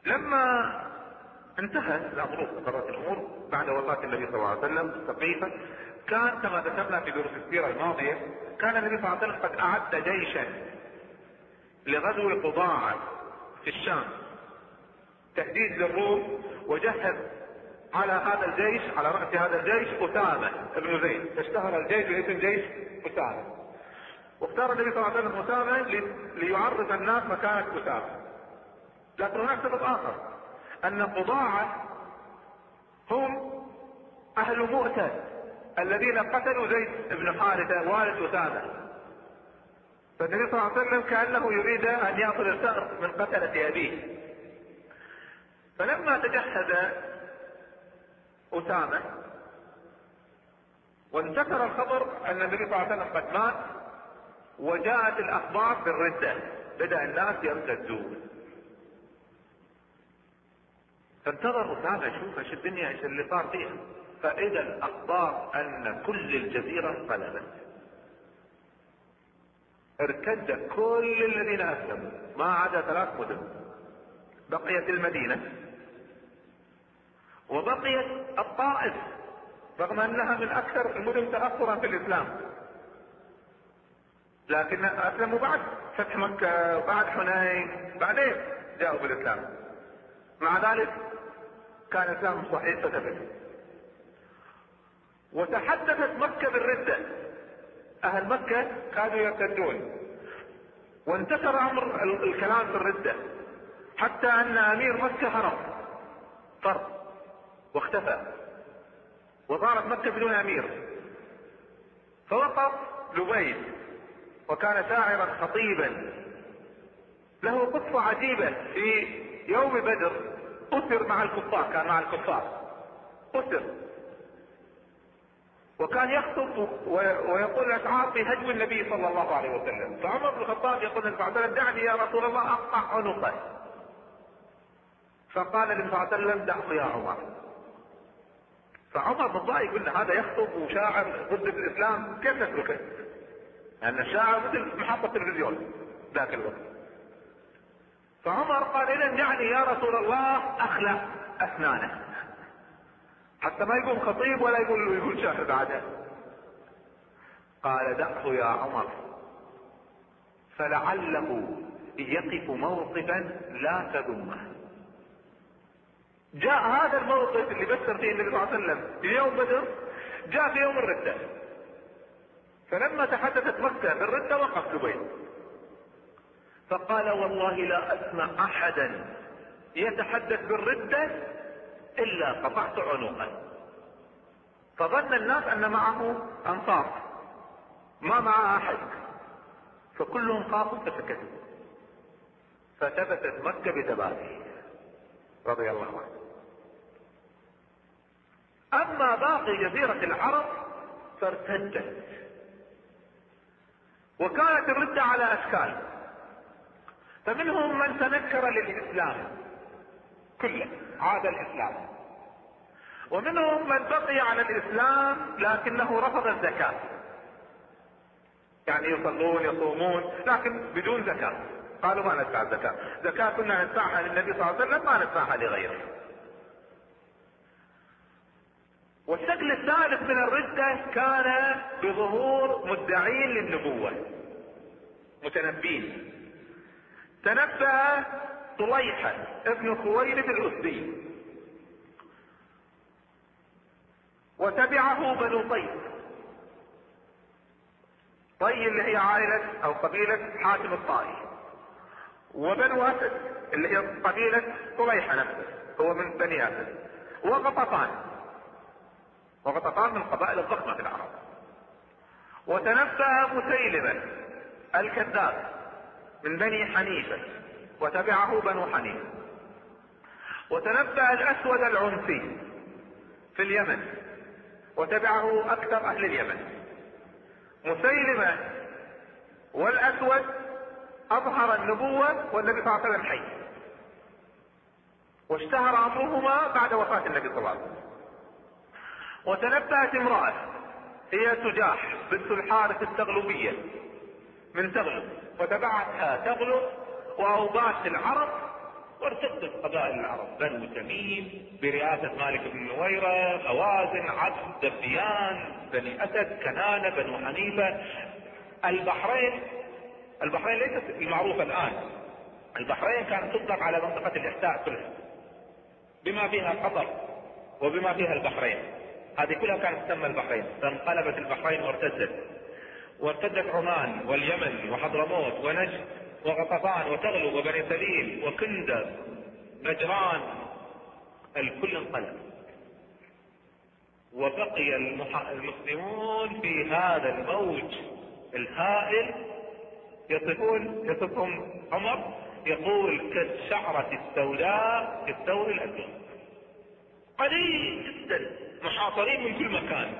لما انتهت الامر واستقرت الامور بعد وفاة النبي صلى الله عليه وسلم سقيفة، كان كما ذكرنا في دروس السيرة الماضية كان النبي صلى الله عليه وسلم قد اعد جيشا لغزو قضاعة في الشام تهديد للروم، وجهز على هذا الجيش، على رأس هذا الجيش أسامة بن زيد، اشتهر الجيش باسم جيش أسامة، واختار النبي صلى الله عليه وسلم أسامة ليعرض الناس مكانة أسامة. لكن هناك سبب آخر، أن قضاعة هم أهل مؤتة الذين قتلوا زيد بن حارثة والد أسامة، فالنبي صلى الله عليه وسلم كأنه يريد أن يأخذ الثأر من قتلة أبيه. فلما تجهز أسامة وانتشر الخبر أن النبي صلى الله عليه وسلم قد مات، وجاءت الأخبار بالردة، بدأ الناس يرتدون، فانتظر أسامة يشوف ايش الدنيا ايش اللي صار فيها، فإذا الأخبار أن كل الجزيرة انقلبت، ارتد كل الذين أسلموا ما عدا 3 مدن، بقيت المدينة وبقيت الطائف رغم أنها من أكثر المدن تأثرا في الإسلام، لكن أسلموا بعد فتح مكة وبعد حنين، بعدين جاءوا بالإسلام، مع ذلك كان الإسلام صحيح فثبت. وتحدثت مكة بالردة، أهل مكة كانوا يرتدون، وانتشر أمر الكلام في الردة حتى أن أمير مكة هرب فرق واختفى، وصارت مكة بدون أمير. فوقف لبيد، وكان شاعرا خطيبا له قصة عجيبة، في يوم بدر أسر مع الكفار، كان مع الكفار أسر، وكان يخطب ويقول أشعار في هجو النبي صلى الله عليه وسلم. فعمر بن الخطاب يقول النبي صلى الله عليه وسلم: دعني يا رسول الله أقطع عنقه. فقال النبي صلى الله عليه وسلم: دعه يا عمر. فعمر بن ضايق يقول هذا يخطب وشاعر ضد الإسلام، كيف نتركه؟ لأن الشاعر مثل محطة تلفزيون ذاك الوقت. فعمر قال: إذن دعني يا رسول الله أخلع أسنانه، حتى ما يقول خطيب ولا يقول شاعر بعده. قال: دعه يا عمر فلعله يقف موقفا لا تذمه. جاء هذا الموقف اللي بشر فيه النبي صلى الله عليه وسلم في يوم بدر، جاء في يوم الردة. فلما تحدثت مكة بالردة وقف لبيد، فقال: والله لا أسمع أحدا يتحدث بالردة إلا قطعت عنقه. فظن الناس أن معه أنصار، ما معه أحد، فكلهم خافوا فسكتوا، فثبتت مكة بثباته رضي الله عنه. أما باقي جزيرة العرب فارتدت، وكانت الردة على أشكال، فمنهم من تنكر للإسلام كله عاد الإسلام، ومنهم من بقي على الإسلام لكنه رفض الزكاة، يعني يصلون يصومون لكن بدون زكاة، قالوا ما ندفع الزكاة، زكاة كنا ندفعها للنبي صلى الله عليه وسلم ما ندفعها لغيره. والشكل الثالث من الردة كان بظهور مدعين للنبوة متنبين. تنبأ طليحة ابن خويلد الأسدي، وتبعه بنو طي، طي اللي هي عائلة أو قبيلة حاتم الطائي، وبنو أسد اللي هي قبيلة طليحة نفسه هو من بني أسد، وغطفان من القبائل الضخمة في العرب. وتنبأ مسيلمة الكذاب من بني حنيفة، وتبعه بنو حنيفة. وتنبأ الأسود العنسي في اليمن، وتبعه أكثر أهل اليمن. مسيلمة والأسود أظهر النبوة والنبي صلى الله عليه وسلم حي، واشتهر أمرهما بعد وفاة النبي صلى الله عليه وسلم. وتنبأت امرأة هي سجاح بنت الحارث التغلبية من تغلب، وتبعتها تغلب وأوباش العرب وارتدت قبائل العرب، بنو تميم برئاسة مالك بن نويرة، هوازن، عبد، دبيان، بني اسد، كنانة، بنو حنيفة. البحرين ليست المعروفة الان. البحرين كانت تطلق على منطقة الاحساء كلها بما فيها قطر وبما فيها البحرين، هذه كلها كانت تسمى البحرين. فانقلبت البحرين وارتدت عمان واليمن وحضرموت ونجد وغطفان وتغلب وبني سليم وكندر نجران، الكل انقلب. وبقي المسلمون في هذا الموج الهائل. يصفهم عمر يقول كالشعرة السوداء في الثور الأبيض، قليل جدا، محاصرين من كل مكان،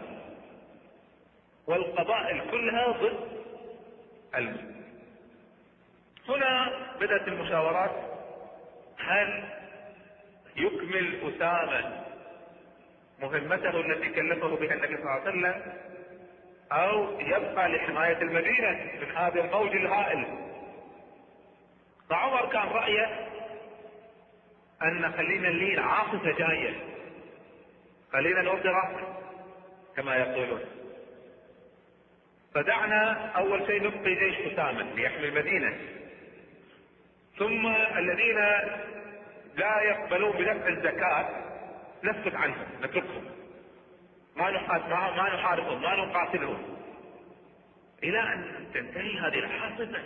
والقبائل كلها ضد المسلمين. هنا بدأت المشاورات، هل يكمل أسامة مهمته التي كلفه بها النبي صلى الله عليه وسلم، أو يبقى لحماية المدينة من هذا الموج الهائل؟ فعمر كان رأيه أن خلينا الليل عاصفة جاية، خلينا نوطي رأسنا كما يقولون، فدعنا أول شيء نبقي جيش أسامة ليحمي المدينة، ثم الذين لا يقبلون بدفع الزكاة نسكت عنهم، نتركهم، ما نحاربهم، ما نقاتلهم إلى أن تنتهي هذه العاصفة.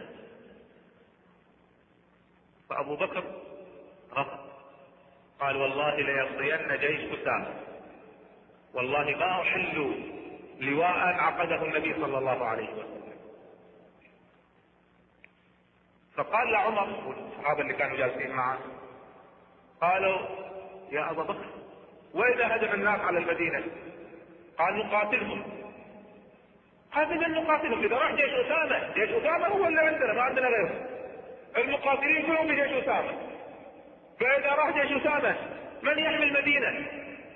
فأبو بكر رفض، قال والله ليمضين جيش أسامة، والله ما أحل لواء عقده النبي صلى الله عليه وسلم. فقال لعمر والصحابة اللي كانوا جالسين معه، قالوا يا أبا بكر وإذا هجم الناس على المدينة؟ قال نقاتلهم. قال إذا نقاتلهم، إذا راح جيش أسامة هو اللي عندنا، ما عندنا غيره، المقاتلين كلهم بجيش أسامة، فإذا راح جيش أسامة من يحمي المدينة؟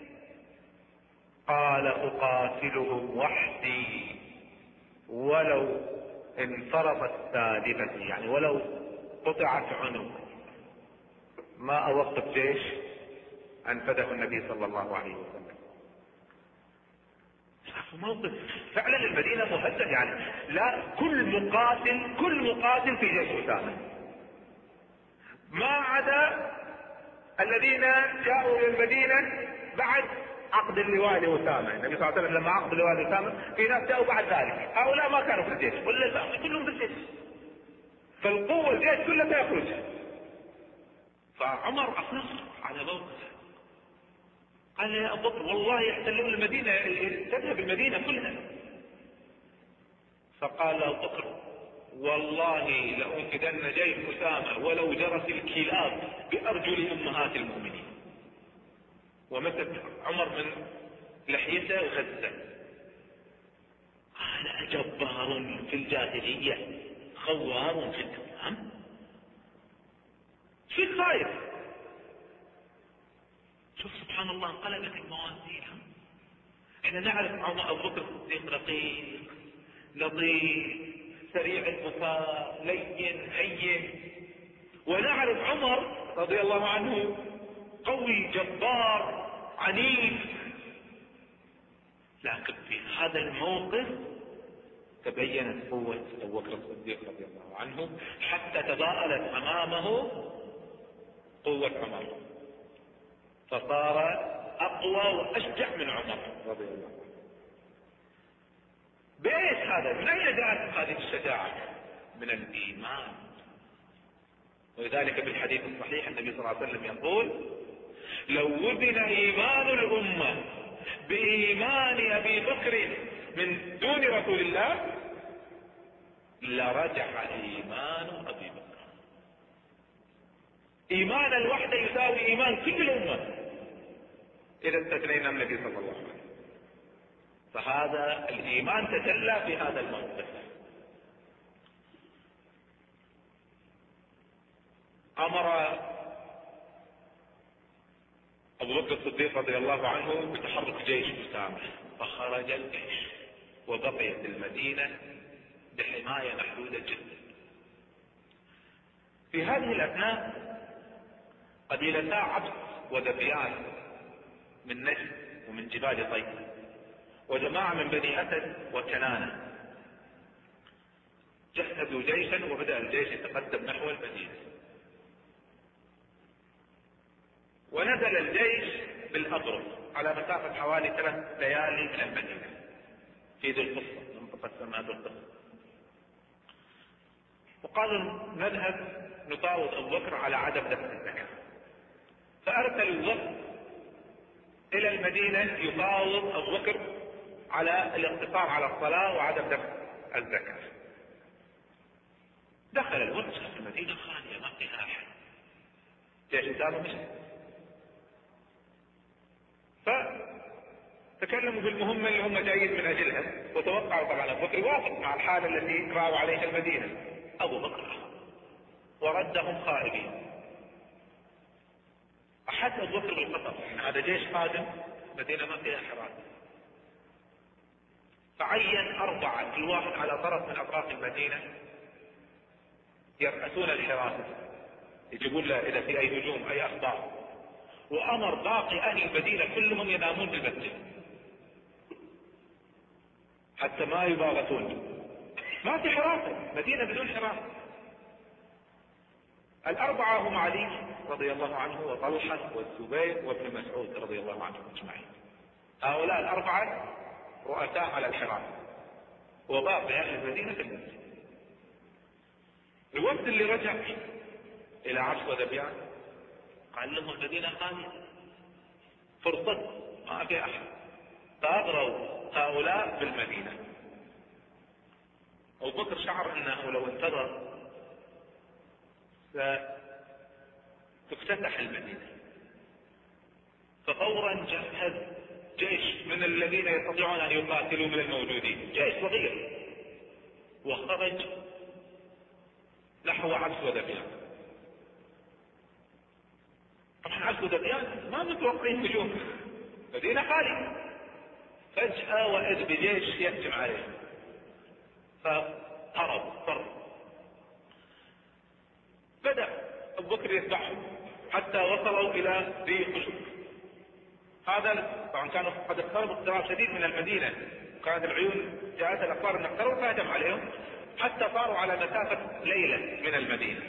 قال أقاتلهم وحدي ولو انفرطت سادفتي، يعني ولو قطعت عنق ما أوقف جيش أنفذه النبي صلى الله عليه وسلم. موقف فعلا المدينة مهدد، يعني لا، كل مقاتل في جيش أسامة، ما عدا الذين جاءوا الى المدينة بعد عقد اللواء لأسامة. النبي صلى الله عليه وسلم لما عقد اللواء لأسامة في ناس جاءوا بعد ذلك، هؤلاء ما كانوا في الجيش، ولا كلهم في الجيش، فالقوة الجيش كله سيخرج. فعمر أصر على موقفه، قال يا أبو بكر والله يحتلون المدينة، تذهب المدينة كلها. فقال أبو بكر والله لأنفذن جيش أسامة ولو جرت الكلاب بأرجل أمهات المؤمنين. ومسك عمر من لحيته وغزه، قال جبار في الجاهلية خوار في الإسلام، في خايف. شوف سبحان الله انقلبت الموازين. احنا نعرف ابو بكر الصديق رقيق لطيف سريع الوفاء لين هين، ونعرف عمر رضي الله عنه قوي جبار عنيف، لكن في هذا الموقف تبينت قوة ابو بكر الصديق رضي الله عنه، حتى تضاءلت امامه قوة عمر، فصار اقوى واشجع من عمر رضي الله عنه. بإيش هذا؟ من اين جاءت هذه الشجاعة؟ من الايمان. ولذلك بالحديث الصحيح النبي صلى الله عليه وسلم يقول لو وزن ايمان الامة بايمان ابي بكر من دون رسول الله لرجح ايمان ابي بكر. ايمان الوحدة يساوي ايمان كل الامة اذا استثنينا النبي صلى الله عليه وسلم. فهذا الايمان تجلى في هذا الموقف. امر ابو بكر الصديق رضي الله عنه بتحرك جيش أسامة، فخرج الجيش وبقيت المدينة بحماية محدودة جدا. في هذه الاثناء قبيلتا عبس وذبيان من نجد ومن جبال طيب، وجماعة من بني أسد وكنانة. جهزوا جيشا وبدأ الجيش يتقدم نحو المدينة. ونزل الجيش بالأبرص على مسافة حوالي 3 ليالي من المدينة في ذي القصة، منطقة سماء ذي القصة. وقالوا نذهب نفاوض أبو بكر على عدم دفع الزكاة. فأرسلوا الوفد إلى المدينة يفاوض أبو بكر على الاقتصار على الصلاة وعدم دفع الزكاة. دخل الوفد في المدينة خالية ما فيها أحد، جيش قدامه مش. فتكلموا بالمهمة اللي هم جايين من أجلها، وتوقعوا طبعا أبو بكر يوافق مع الحالة التي راوا عليها المدينة. أبو بكر وردهم خائبين. أحس أبو بكر بالخطر إن هذا جيش قادم، مدينة ما فيها حراسة. فعين 4 كل واحد على طرف من أطراف المدينة يرأسون الحراسة، يجيبون له إذا في أي هجوم أي أخبار. وأمر باقي أهل المدينة كلهم ينامون بالمسجد حتى ما يباغتون. ما في حراسة، مدينة بدون حراسة. 4 هم علي رضي الله عنه وطلحة والزبير وابن مسعود رضي الله عنهم اجمعين. هؤلاء 4 رؤساء على الحراسة، وباقي أهل المدينة في المسجد. الوقت اللي رجع إلى عبس وذبيان قال لهم المدينة خالية، فرصة ما في أحد. فأغروا هؤلاء بالمدينة. أبو بكر شعر أنه لو انتظر ستفتتح المدينة، ففورا جهز جيش من الذين يستطيعون أن يقاتلوا من الموجودين، جيش صغير، وخرج نحو عبس وذبيان. طبعا عبس وذبيان ما متوقعين هجوم، مدينة خالية. فجأة وإذ بجيش يهجم عليه، فهرب. بدأ أبو بكر يتبعهم حتى وصلوا إلى ذي خشب. هذا طبعا كانوا قد اقتربوا اقتراب شديد من المدينة، كانت العيون جاءت الأخبار أن اقتربوا فهجم عليهم حتى صاروا على مسافة ليلة من المدينة.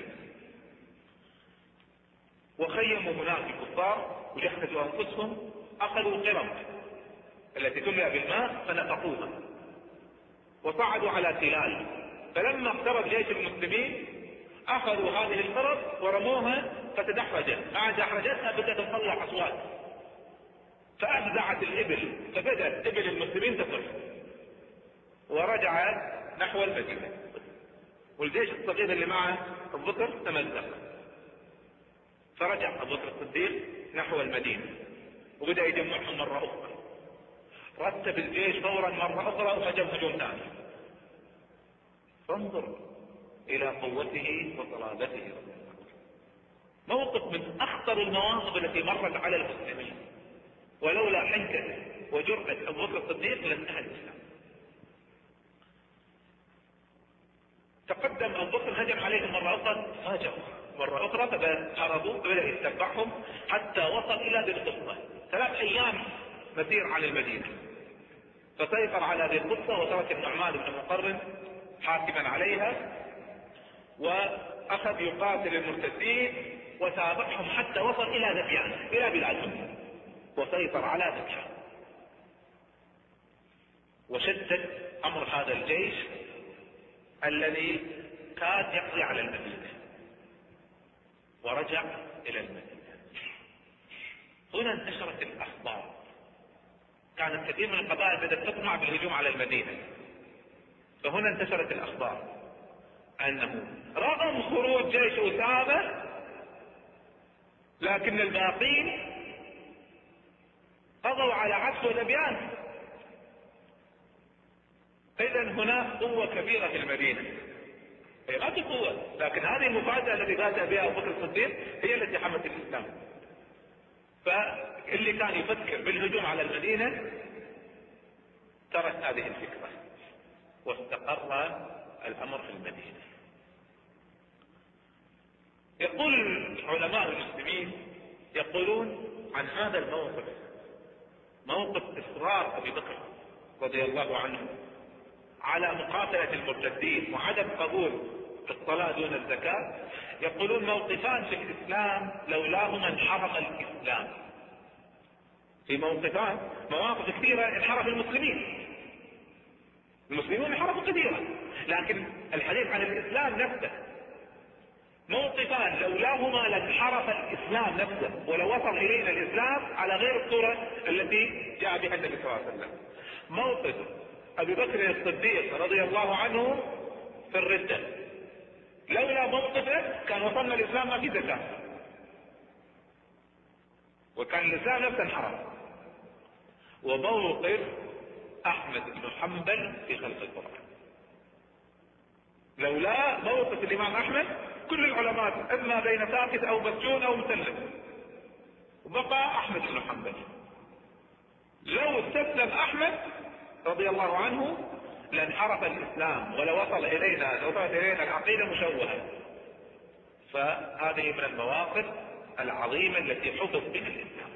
وخيموا هناك الكفار وجهزوا أنفسهم، أخذوا قرم التي تملأ بالماء فنفقوها وصعدوا على تلال. فلما اقترب جيش المسلمين أخذوا هذه القرب ورموها فتدحرجت، مع دحرجتها بدأت تطلع أصوات فأفزعت الإبل، فبدأت إبل المسلمين تصرخ ورجعت نحو المدينة. والجيش الصغير اللي معه أبو بكر تمزق، فرجع أبو بكر الصديق نحو المدينة وبدأ يجمعهم مرة أخرى. رتب الجيش فورا مرة أخرى وهجم هجوم ثاني. فانظر إلى قوته وصلابته. موقف من أخطر المواقف التي مرت على المسلمين، ولولا حنكة وجرأة أبو بكر الصديق لانتهى الإسلام. تقدم أبو بكر هجم عليهم مرة أخرى، هاجموا مرة أخرى فهربوا، فبدأ يتبعهم حتى وصل إلى ذي القصة. 3 أيام مسير عن المدينة، فسيطر على ذي القصة وترك النعمان بن مقرن حاكما عليها، وأخذ يقاتل المرتدين وتابعهم حتى وصل إلى ذبيان، إلى بلادهم، وسيطر على ذبيان. وشدد أمر هذا الجيش الذي كاد يقضي على المدينة، ورجع إلى المدينة. هنا انتشرت الأخبار، كانت كثير من القبائل بدأت تطمع بالهجوم على المدينة. فهنا انتشرت الأخبار أنه رغم خروج جيش أسامة لكن الباقين قضوا على عبس وذبيان. إذن هناك قوة كبيرة في المدينة، هي ما في قوة، لكن هذه المفاجأة التي فاجأ بها أبو بكر الصديق هي التي حمت الإسلام. فاللي كان يفكر بالهجوم على المدينة ترك هذه الفكرة واستقر الأمر في المدينة. يقول علماء المسلمين يقولون عن هذا الموقف، موقف إصرار أبي بكر رضي الله عنه على مقاتلة المرتدين وعدم قبول الصلاة دون الزكاة، يقولون موقفان في الإسلام لولاهما انحرف الإسلام. في موقفان، مواقف كثيرة انحرف المسلمون انحرفوا كثيرا، لكن الحديث عن الإسلام نفسه موقفان لولاهما لانحرف الإسلام نفسه، ولو وصل إلينا الإسلام على غير الصورة التي جاء بها النبي صلى الله عليه وسلم. موقف أبي بكر الصديق رضي الله عنه في الردة، لولا موقفه كان وصلنا الإسلام ما في زكاة، وكان الإسلام نفسه انحرف. وموقف أحمد بن حنبل في خلق القرآن، لولا موقف الإمام أحمد كل العلماء إما بين ساكت أو مسجون أو مسلم، وبقى أحمد بن حنبل. لو استسلم أحمد رضي الله عنه لانحرف الإسلام، ولو وصلت إلينا العقيدة مشوهة. فهذه من المواقف العظيمة التي حفظ بها الإسلام.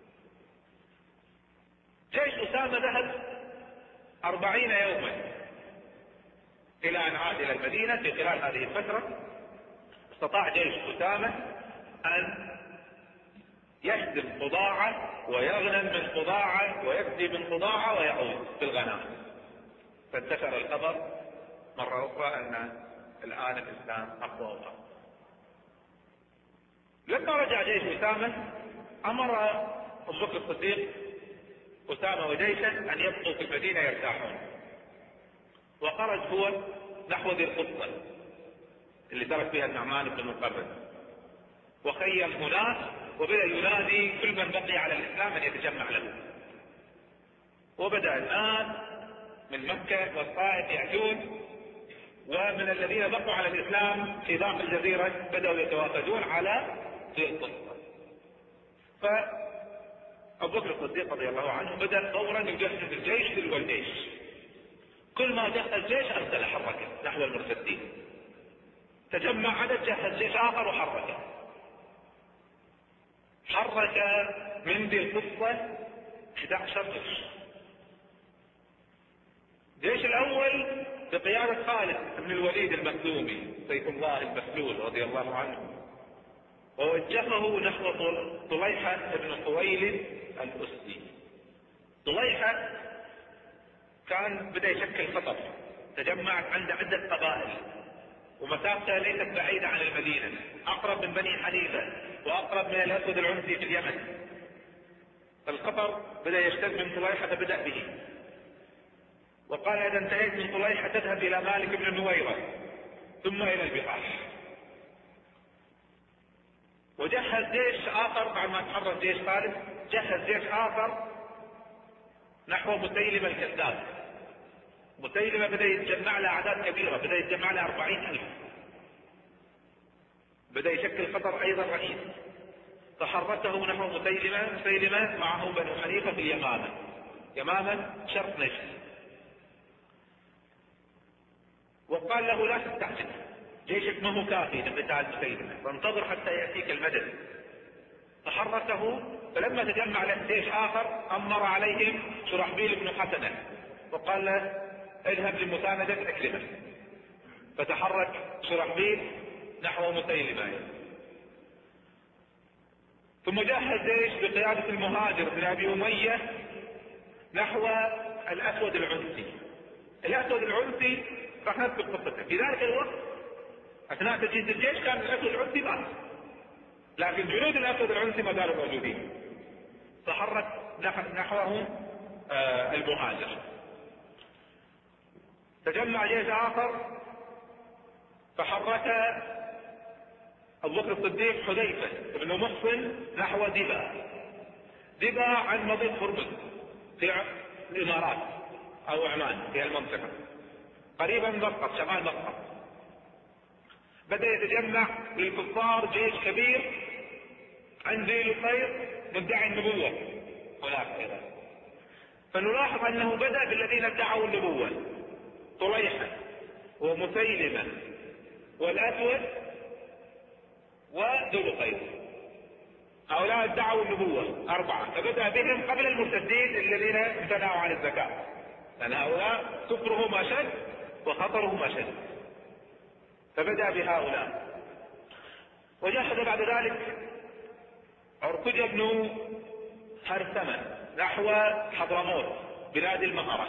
جيش أسامة ذهب 40 يوما إلى أن عاد إلى المدينة. في خلال هذه الفترة استطاع جيش أسامة أن يهدم قضاعة ويغنم من قضاعة ويفدي من قضاعة ويعود في الغنائم. فانتشر الخبر مرة أخرى أن الآن الإسلام أقوى وأقوى. لما رجع جيش أسامة أمر أبو بكر الصديق أسامة وجيشه أن يبقوا في المدينة يرتاحون، وخرج هو نحو ذي القصة اللي ترك فيها النعمان بن مقرن، وخيم هناك وبدأ ينادي كل من بقي على الإسلام أن يتجمع له. وبدأ الناس من مكة والطائف يأتون، ومن الذين بقوا على الإسلام في باقي الجزيرة بدأوا يتوافدون على ذي القصة. فأبو بكر الصديق رضي الله عنه بدأ فورا يجهز الجيش تلو الجيش، كل ما جهز جيش أرسل حركة نحو المرتدين، تجمع عدد جهز جيش آخر وحركه. حرك من ذي القصة 11 جيش. الجيش الأول بقيادة خالد بن الوليد المخزومي سيف الله المسلول رضي الله عنه، ووجهه نحو طليحة بن خويلد الأسدي. طليحة كان بدأ يشكل خطر، تجمعت عنده عدة قبائل، ومسافته ليست بعيدة عن المدينة، أقرب من بني حنيفة وأقرب من الأسود العنسي في اليمن. الخطر بدأ يشتد من طليحة فبدأ به، وقال إذا انتهيت من طليحة تذهب إلى مالك بن نويرة ثم إلى البقاح. وجهز جيش آخر بعد ما تحرر جيش خالد، جهز جيش آخر نحو مسيلمة الكذاب. مسيلمة بدأ يتجمع له أعداد كبيرة، بدأ يتجمع له 40,000، بدأ يشكل خطر أيضا رئيس. فحركه نحو مسيلمة معه بنو حنيفة في يمامة شرق نجد، وقال له لا تستعجل، جيشك ما هو كافي لقتال مسيلمة، فانتظر حتى يأتيك المدد. فحركه، فلما تجمع له جيش آخر أمر عليهم شرحبيل بن حسنة وقال له اذهب لمساندة عكرمة. فتحرك شرحبيل نحو مسيلمة. ثم جهز جيش بقيادة المهاجر بن أبي أمية نحو الأسود العنسي. الأسود العنسي راح نذكر قصته. في ذلك الوقت أثناء تجهيز الجيش كان الأسود العنسي مات، لكن جنود الأسود العنسي ما زالوا موجودين. تحرك نحوهم المهاجر. تجمع جيش آخر فحرك أبو بكر الصديق حذيفة بن محصن نحو دبا عن مضيق هرمز في الإمارات أو عمان في المنطقة قريبا من مسقط، شمال مسقط. بدأ يتجمع للكفار جيش كبير عن ذي الخير مدعي النبوة هناك أيضا. فنلاحظ أنه بدأ بالذين ادعوا النبوة، طليحة هؤلاء ادعوا النبوة 4، فبدأ بهم قبل المرتدين الذين امتنعوا عن الزكاة، لأن هؤلاء كفرهم أشد وخطرهم أشد، فبدأ بهؤلاء. وجهز بعد ذلك عركجة بن هرثمة نحو حضرموت بلاد المهرة،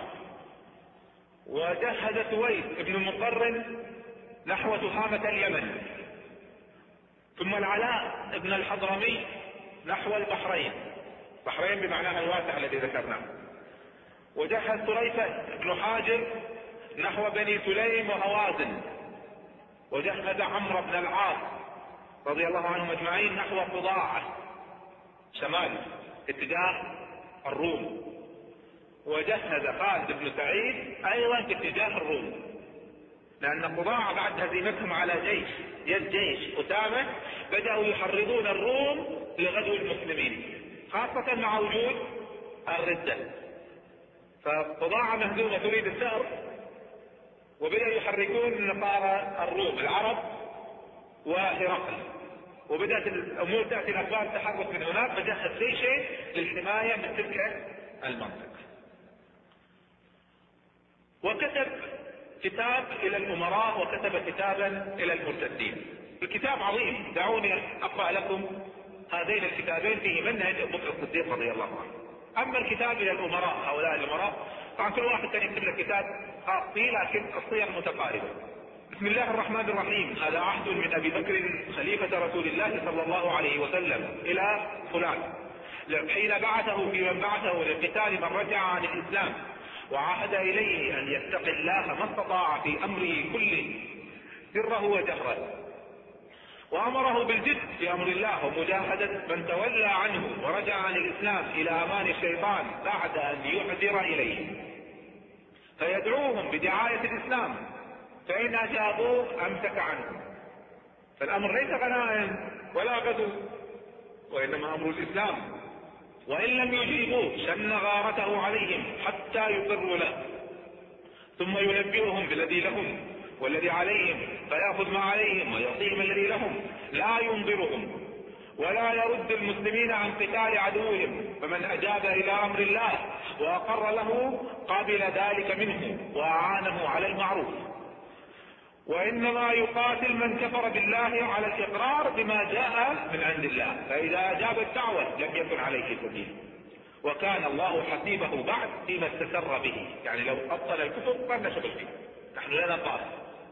وجهز سويد بن مقرن نحو تهامة اليمن، ثم العلاء بن الحضرمي نحو البحرين، بحرين بمعناها الواسع الذي ذكرناه، وجهز طريفة بن حاجر نحو بني سليم وهوازن، وجهز عمرو بن العاص رضي الله عنهم اجمعين نحو قضاعة شمال اتجاه الروم، وجهز خالد بن سعيد ايضا في اتجاه الروم، لان قضاعة بعد هزيمتهم على يد جيش أسامة بدأوا يحرضون الروم لغزو المسلمين، خاصة مع وجود الردة. فقضاعة مهزومة تريد الثأر، وبدأوا يحركون نصارى الروم العرب وهرقل، وبدأت الأمور تأتي الأخبار تحرك من هناك، فجهز جيشين للحماية من تلك المنطقة. وكتب كتاب إلى الأمراء وكتب كتابا إلى المرتدين. الكتاب عظيم، دعوني أقرأ لكم هذين الكتابين فيه منهج أبو بكر الصديق رضي الله عنه. أما الكتاب إلى الأمراء، هؤلاء الأمراء طبعا كل واحد كان يكتب له كتاب خاص فيه، لكن الصيغ متقاربة. بسم الله الرحمن الرحيم. هذا عهد من أبي بكر خليفة رسول الله صلى الله عليه وسلم إلى فلان حين بعثه في من بعثه لقتال من رجع عن الإسلام، وعهد إليه أن يتقي الله ما استطاع في أمره كله سره وجهره، وأمره بالجد في أمر الله ومجاهدة من تولى عنه ورجع عن الإسلام إلى أمان الشيطان بعد أن يحذر إليه، فيدعوهم بدعاية الإسلام، فإن أجابوه أمسك عنهم. فالأمر ليس غنائم ولا غزو، وإنما أمر الإسلام، وإن لم يجيبوه شن غارته عليهم حتى يقروا له، ثم ينبئهم بالذي لهم والذي عليهم، فيأخذ ما عليهم ويعطيهم الذي لهم، لا ينظرهم ولا يرد المسلمين عن قتال عدوهم، فمن أجاب إلى أمر الله وأقر له قابل ذلك منه وأعانه على المعروف، وإنما يقاتل من كفر بالله على الإقرار بما جاء من عند الله، فإذا أجاب الدعوة لم يكن عليه سبيل، وكان الله حسيبه بعد فيما استسر به، يعني لو أبطل الكفر فلا شغل فيه، نحن لنا قاتل.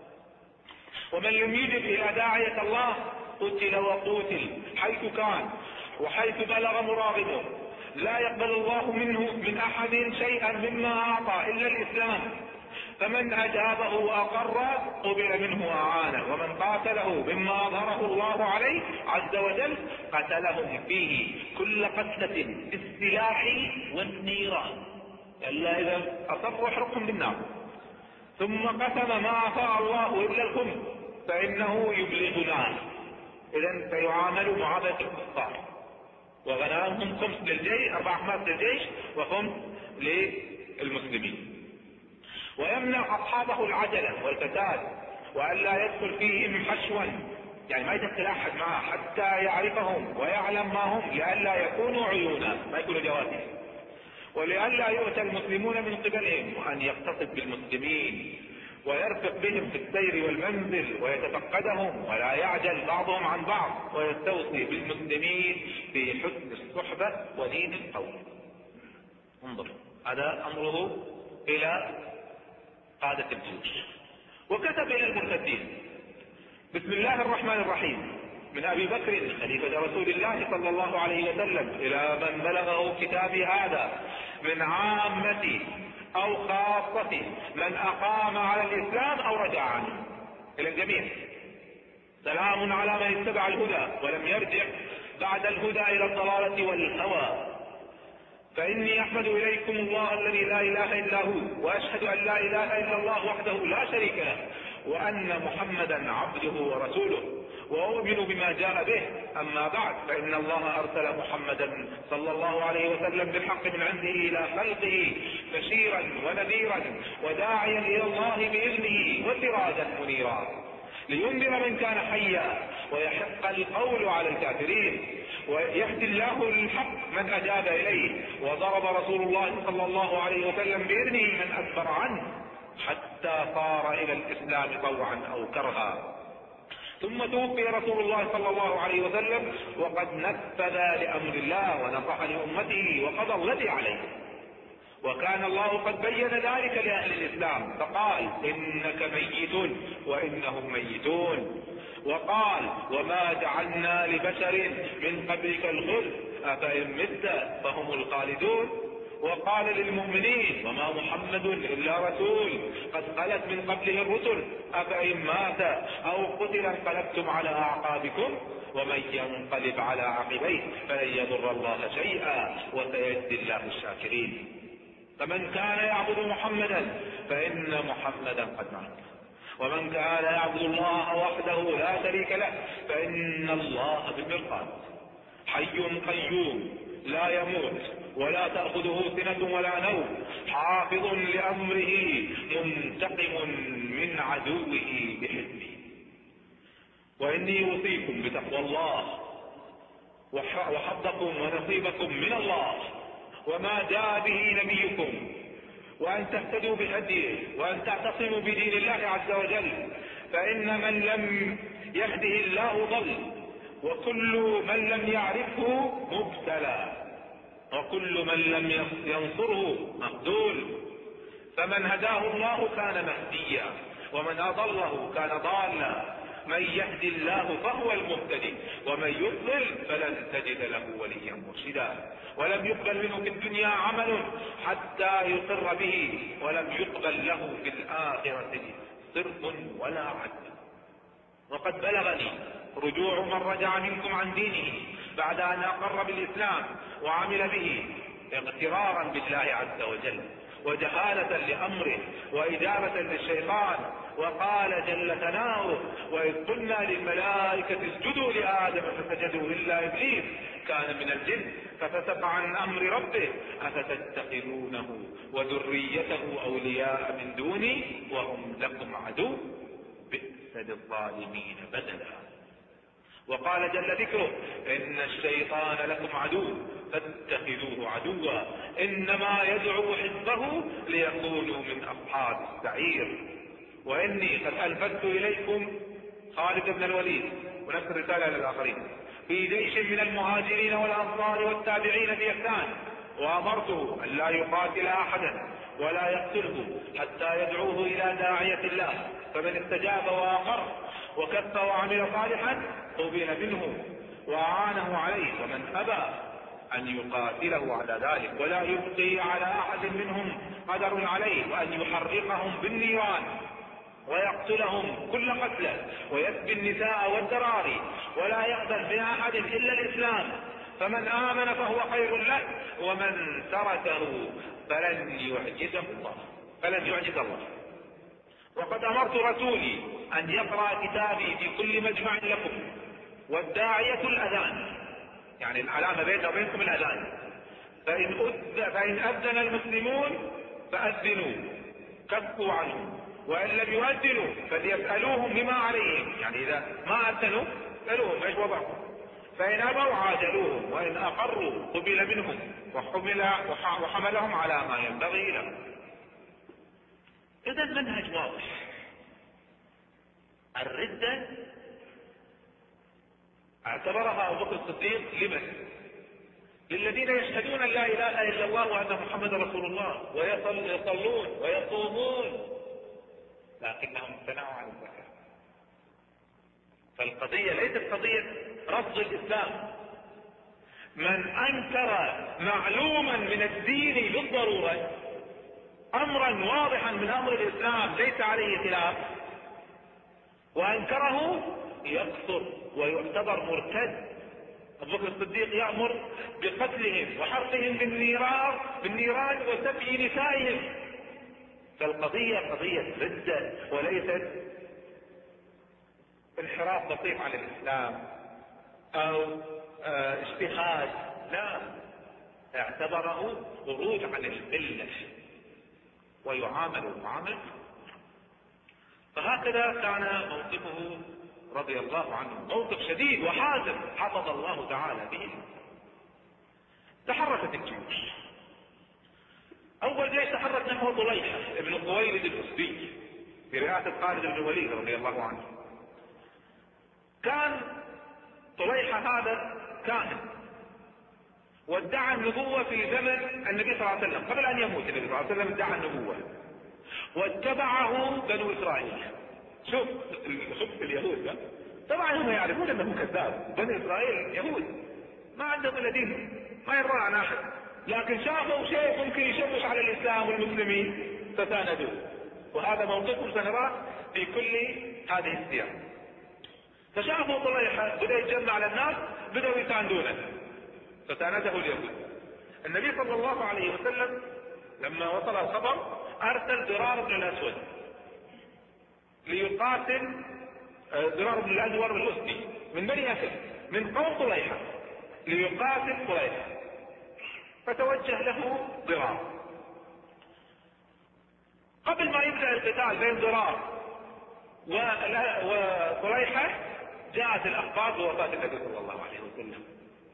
ومن لم يجب إلى داعية الله قتل وقوتل حيث كان وحيث بلغ مراغبه، لا يقبل الله منه من أحد شيئا مما أعطى إلا الإسلام، فمن أجابه وأقر قبل منه وأعانه، ومن قاتله مما أظهره الله عليه عز وجل قتلهم فيه كل قتلة بالسلاح والنيران، إلا إذا أصروا يحرقهم بالنار. ثم قسم ما أفاء الله إلا الخمس فإنه يبلغنا، إذن فيعاملوا معاملة الكفار، وغنائمهم خمس للجيش، 4 خماس للجيش وخمس للمسلمين. ويمنع أصحابه العجلة والفساد، وأن لا يدخل فيهم حشوا، يعني ما يدخل أحد معه حتى يعرفهم ويعلم ما هم، لئلا يكونوا عيونا، ما يكونوا جواسيس، ولئلا يؤتى المسلمون من قبلهم، وأن يقتصد بالمسلمين ويرفق بهم في السير والمنزل ويتفقدهم، ولا يعجل بعضهم عن بعض، ويستوصي بالمسلمين في حسن الصحبة ودين القول. انظر، هذا أمره إلى قادة الجيوش. وكتب إلى المرتدين. بسم الله الرحمن الرحيم. من أبي بكر خليفة رسول الله صلى الله عليه وسلم إلى من بلغه كتابي هذا من عامة أو خاصة من أقام على الإسلام أو رجع عنه، إلى الجميع. سلام على من اتبع الهدى ولم يرجع بعد الهدى إلى الضلالة والهوى، فإني أحمد إليكم الله الذي لا إله إلا هو، وأشهد أن لا إله إلا الله وحده لا شريك له، وأن محمدا عبده ورسوله، وأؤمن بما جاء به. أما بعد، فإن الله أرسل محمدا صلى الله عليه وسلم بالحق من عنده إلى خلقه بشيرا ونذيرا وداعيا إلى الله بإذنه وسراجا منيرا، لينذر من كان حيا ويحق القول على الكافرين ويهدي الله للحق من أجاب إليه. وضرب رسول الله صلى الله عليه وسلم بإذنه من أدبر عنه حتى صار إلى الإسلام طوعا أو كرها. ثم توفي رسول الله صلى الله عليه وسلم وقد نفذ لأمر الله ونصح لأمته وقضى الذي عليه. وكان الله قد بين ذلك لأهل الإسلام فقال إنك ميت وإنهم ميتون. وقال وما جعلنا لبشر من قبلك الخلد أفإن مت فهم الخالدون. وقال للمؤمنين وما محمد إلا رسول قد خلت من قبله الرسل أفإن مات أو قتل انقلبتم على أعقابكم ومن ينقلب على عقبيه فلن يضر الله شيئا وسيجزي الله الشاكرين. فمن كان يعبد محمدا فإن محمدا قد مات ومن كان يعبد الله وحده لا شريك له فإن الله بالمرصاد حي قيوم لا يموت ولا تأخذه سنة ولا نوم حافظ لأمره منتقم من عدوه بحزبه. وإني أوصيكم بتقوى الله وحظكم ونصيبكم من الله وما جاء به نبيكم وأن تهتدوا بهديه وأن تعتصموا بدين الله عز وجل فإن من لم يهده الله ضل وكل من لم يعرفه مبتلى وكل من لم ينصره مخذول. فمن هداه الله كان مهديا ومن أضله كان ضالا. من يهدي الله فهو المهتدي ومن يضلل فلن تجد له وليا مرشدا. ولم يقبل منه في الدنيا عمل حتى يقر به ولم يقبل له في الآخرة صرف ولا عدل. وقد بلغني رجوع من رجع منكم عن دينه بعد أن أقر بالإسلام وعمل به اغترارا بالله عز وجل وجهالة لأمره وإجابة للشيطان. وقال جل ثناؤه وإذ قلنا للملائكة اسجدوا لآدم فسجدوا إلا إبليس كان من الجن ففسق عن أمر ربه أفتتخذونه وذريته أولياء من دوني وهم لكم عدو بئس للظالمين بدلا. وقال جل ذكره إن الشيطان لكم عدو فاتخذوه عدوا إنما يدعو حزبه ليكونوا من أصحاب السعير. وإني قد ألفت إليكم خالد بن الوليد ونفس الرسالة للآخرين في جيش من المهاجرين والأنصار والتابعين في إحسان وأمرته أن لا يقاتل أحدا ولا يقتله حتى يدعوه إلى داعية الله فمن استجاب وأقر وكف وعمل صالحا قبل منه وأعانه عليه ومن أبى أن يقاتله على ذلك ولا يبقي على أحد منهم قدر عليه وأن يحرقهم بالنيران ويقتلهم كل قتله ويسبي النساء والذراري ولا يأذن بأحد إلا الإسلام فمن آمن فهو خير له ومن تركه فلن يعجز الله. وقد أمرت رسولي أن يقرأ كتابي في كل مجمع لكم والداعية الأذان يعني العلامة بيننا وبينكم الأذان فإن أذن المسلمون فأذنوا كفوا عنهم وإن لم يؤذنوا فليسألوهم بما عليهم يعني إذا ما أذنوا سألوهم ايش وضعهم فإن أبوا عاجلوهم وإن أقروا قبل منهم وحملهم على ما ينبغي لهم. إذا المنهج واضح. الردة اعتبرها أبو بكر الصديق لمن؟ للذين يشهدون أن لا إله إلا الله وأن محمد رسول الله ويصلون ويصومون لكنهم امتنعوا عن الزكاة. فالقضية ليست قضية رفض الإسلام. من أنكر معلوما من الدين بالضرورة أمرا واضحا من أمر الإسلام ليس عليه خلاف وأنكره يكفر ويعتبر مرتد. أبو بكر الصديق يأمر بقتلهم وحرقهم بالنيران وسبي نسائهم. فالقضية قضية ردة وليست انحراف بسيط عن الإسلام أو اجتهاد لا اعتبره خروج عن الملة ويعامل معاملة. فهكذا كان موقفه رضي الله عنه، موقف شديد وحازم حفظ الله تعالى به. تحركت الجيوش. اول جيش تحرك نحو طليحة ابن خويلد الاسدي برئاسة خالد بن الوليد رضي الله عنه. كان طليحة هذا كاهن وادعى النبوة في زمن النبي صلى الله عليه وسلم، قبل ان يموت النبي صلى الله عليه وسلم ادعى النبوة، واتبعه بنو اسرائيل. شوف اليهود ده طبعا هم يعرفون انه كذاب، بني اسرائيل يهود ما عندهم الا دين، ما يرضى عن احد، لكن شافوا شيء ممكن يشوش على الاسلام والمسلمين فساندوه، وهذا موقفهم سنراه في كل هذه السير. فشافوا طليحة بدأ يتجمع على الناس، بدأوا يساندونه فسانده اليهود. النبي صلى الله عليه وسلم لما وصل الخبر ارسل ضرار بن الاسود ليقاتل ضرار بن الازور الاسدي من بني اسد من قوم طليحة ليقاتل طليحة، فتوجه له ضرار. قبل ما يبدأ القتال بين ضرار وطليحة جاءت الاخبار بوفاة النبي صلى الله عليه وسلم،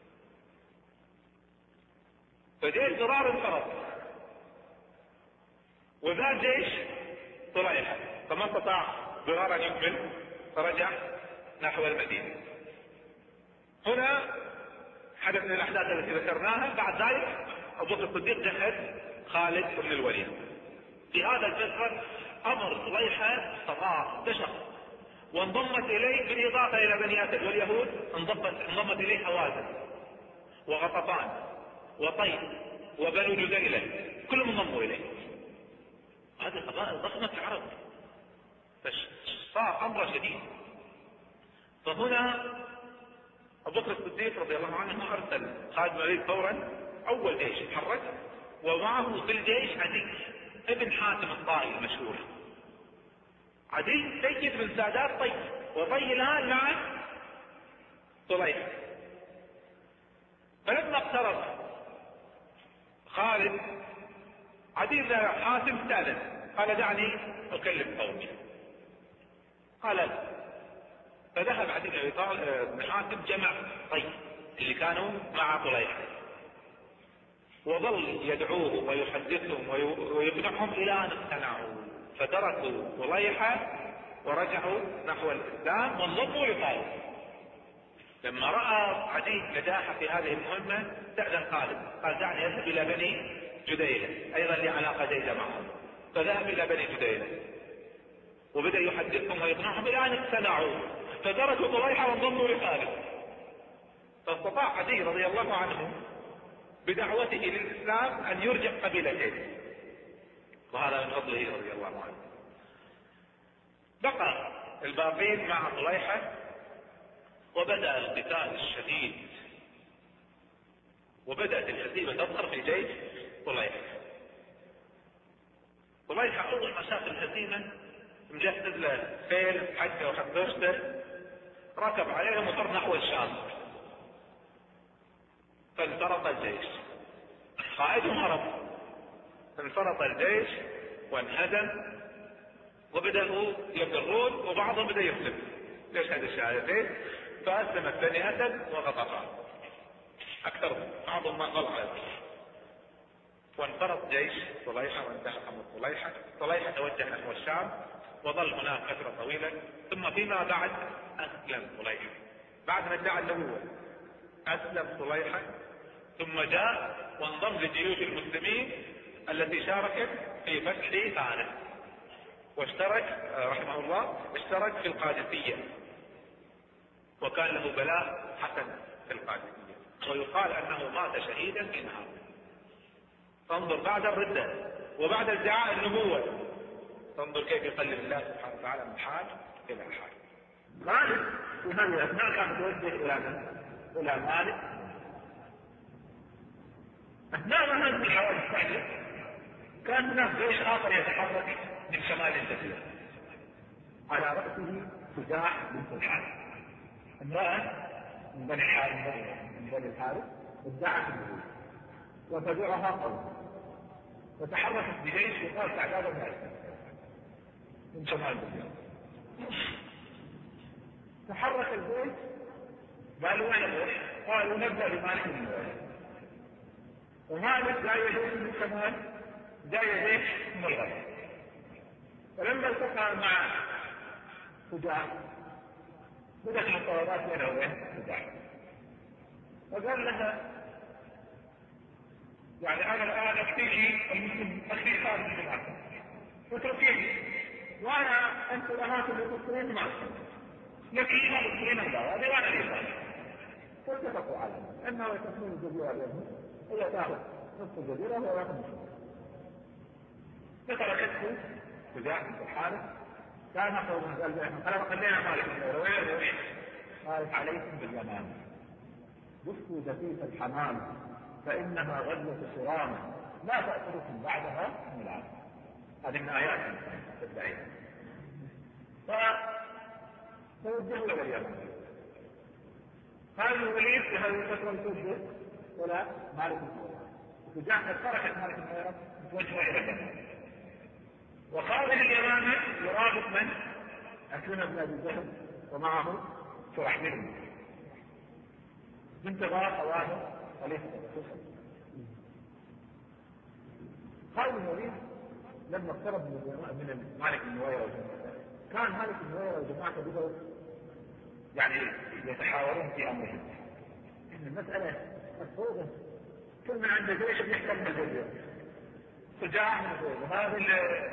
فجيش ضرار انقرض وزاد جيش طليحة، فما استطاع ضرار ان يكمل فرجع نحو المدينة. هنا حدث من الاحداث التي ذكرناها. بعد ذلك ابو بكر الصديق جهز خالد بن الوليد. في هذا الفترة امر طليحة استطاع انتشر وانضمت اليه بالاضافة الى بني اسد واليهود انضمت اليه حوازن وغطفان وطيب وبنو جذيلة، كلهم انضموا اليه. هذه قبائل ضخمة في العرب، فصار امر شديد. فهنا ابو بكر الصديق رضي الله عنه ارسل خالد بن الوليد فورا اول جيش يتحرك، ومعه في الجيش عدي ابن حاتم الطائي المشهور. عدي سيد من سادات طي، وطي الان مع طليحة. فلما اقترب خالد عدي بن حاتم استاذن، قال دعني اكلم قومي. قال لا. فذهب عدي بن حاتم جمع طي اللي كانوا مع طليحة، وظل يدعوه ويحدثهم ويقنعهم الى ان اقتنعوا، فتركوا طليحة ورجعوا نحو الاسلام وانضموا لطائف. لما راى عدي نجاحه في هذه المهمة استأذن خالد، قال دعني اذهب الى بني جديلة، ايضا لي علاقة جيدة معهم. فذهب الى بني جديلة وبدأ يحدثهم ويقنعهم الى ان اقتنعوا، فتركوا طليحة وانضموا لخالد. فاستطاع عدي رضي الله عنه بدعوته للاسلام ان يرجع قبيلتين، وهذا من فضله رضي الله عنه. بقى الباقين مع طليحة وبدأ القتال الشديد، وبدأت الهزيمة تظهر في جيش طليحة. طليحة اول ما شاف الهزيمة مجهز له خيل حقه وحقوشته، ركب عليهم وصار نحو الشام. فانفرط الجيش، قائدهم هرب، انفرط الجيش وانهزم، وبدأوا يفرون وبعضهم بدأ يسلم. ليش هذه الشهادتين؟ فأسلمت بني أسد وغطفان أكثر، بعضهم ما ظل على ذلك. وانفرط جيش طليحة وانتهى أمر طليحة. طليحة توجه نحو الشام وظل هناك فترة طويلة، ثم فيما بعد أسلم طليحة. بعد ما ادعى النبوة أسلم طليحة، ثم جاء وانضم لجيوش المسلمين التي شاركت في فتح فارس، واشترك رحمه الله اشترك في القادسية، وكان له بلاء حسن في القادسية، ويقال انه مات شهيدا في نهار. فانظر بعد الردة وبعد ادعاء النبوة، فانظر كيف يقلب الله سبحانه وتعالى من حال الى حال. مالك وهذه الاثناء كان توجه الى مالك. اثناء ما هذه الحوادث تحدث كان هناك جيش اخر يتحرك من شمال الجزيرة، على رأسه سجاح بن الحارث، امرأة من بني الحارث ادعت النبوة وتبعها قوم، وتحركت بجيش يقال تعداد ذلك من شمال الجزيرة. تحرك البيت، قالوا وين نروح؟ قالوا نبدأ بمالك بن نويرة. ومالك جاي جيش من الشمال، جاي جيش من الغرب. فلما التقى مع شجاع بدأت المفاوضات بينه وبين شجاع، فقال لها يعني أنا الآن أكفيكي المسلم أخي خالد بن معكم وتركيني، وأنا أنت الأمات اللي تصرين معكم لك إيمان تصرين الله هذه وأنا الإيمان. فاتفقوا على أنه يتصمين الجزيرة بينهم، هي تأخذ نصف الجزيرة وهو يأخذ نصف. فتركته شجاع بن الحارث. كان قوم قال بينهم خلينا مالك بن نويرة وين نروح؟ قال عليكم باليمامة، بثوا دفيف الحمام فإنها غزوة صرامة لا تأثركم بعدها من العالم. هذه من آيات تدعي. فوجهوا إلى اليمن. قال الوليد في هذه الفترة توجه ولا مالك بن نويرة، وشجاع تركت مالك بن نويرة توجه إلى اليمن. وخارج اليمامة يرافق من؟ عكرمة بن أبي جهل ومعه شرحبيل بنت غار أوامر خليفة الرسول. خالد بن الوليد لما اقترب من مالك بن نويرة كان مالك بن نويرة وجماعته بدأوا يعني يتحاورون في أمرهم إن المسألة مفروضة، كل من عنده جيش يحكم بالجزيرة، شجاع من الجزيرة، وهذا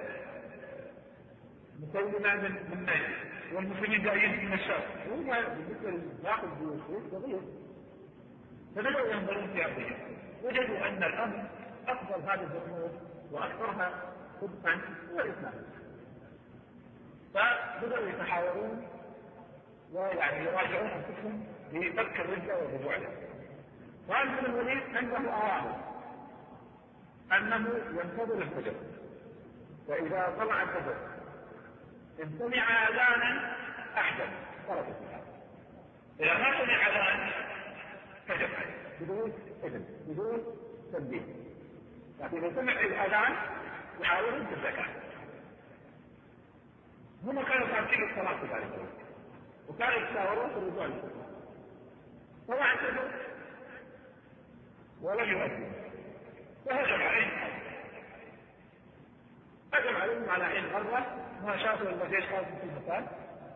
مسلمة من نجد، والمسلمين جايين من الشرق، هو بالنسبة ياخذ بيوسف قضية. فبدأوا ينظرون في أمرهم، وجدوا أن الأمر أفضل هذه الأمور وأكثرها صدقا هو الإسلام. فبدأوا يتحاورون ويعني يراجعون أنفسهم بفك الرجة والرجوع له. قال ابن الوليد عنده أوامر أنه ينتظر الفجر، فإذا طلع الفجر إن سمع أذانا أحدث ترك الصلاة، إذا ما سمع أذان فجر عليه بدون إذن بدون تنبيه. لكن إذا سمع الأذان يحاول بالزكاة. هم كانوا تاركين الصلاة في ذلك الوقت وكانوا يتشاورون في الرجوع للصلاة. طلع الفجر ولم يؤذن فهجم عليهم، هجم عليهم على حين غرة ما شافوا الجيش خالص في المكان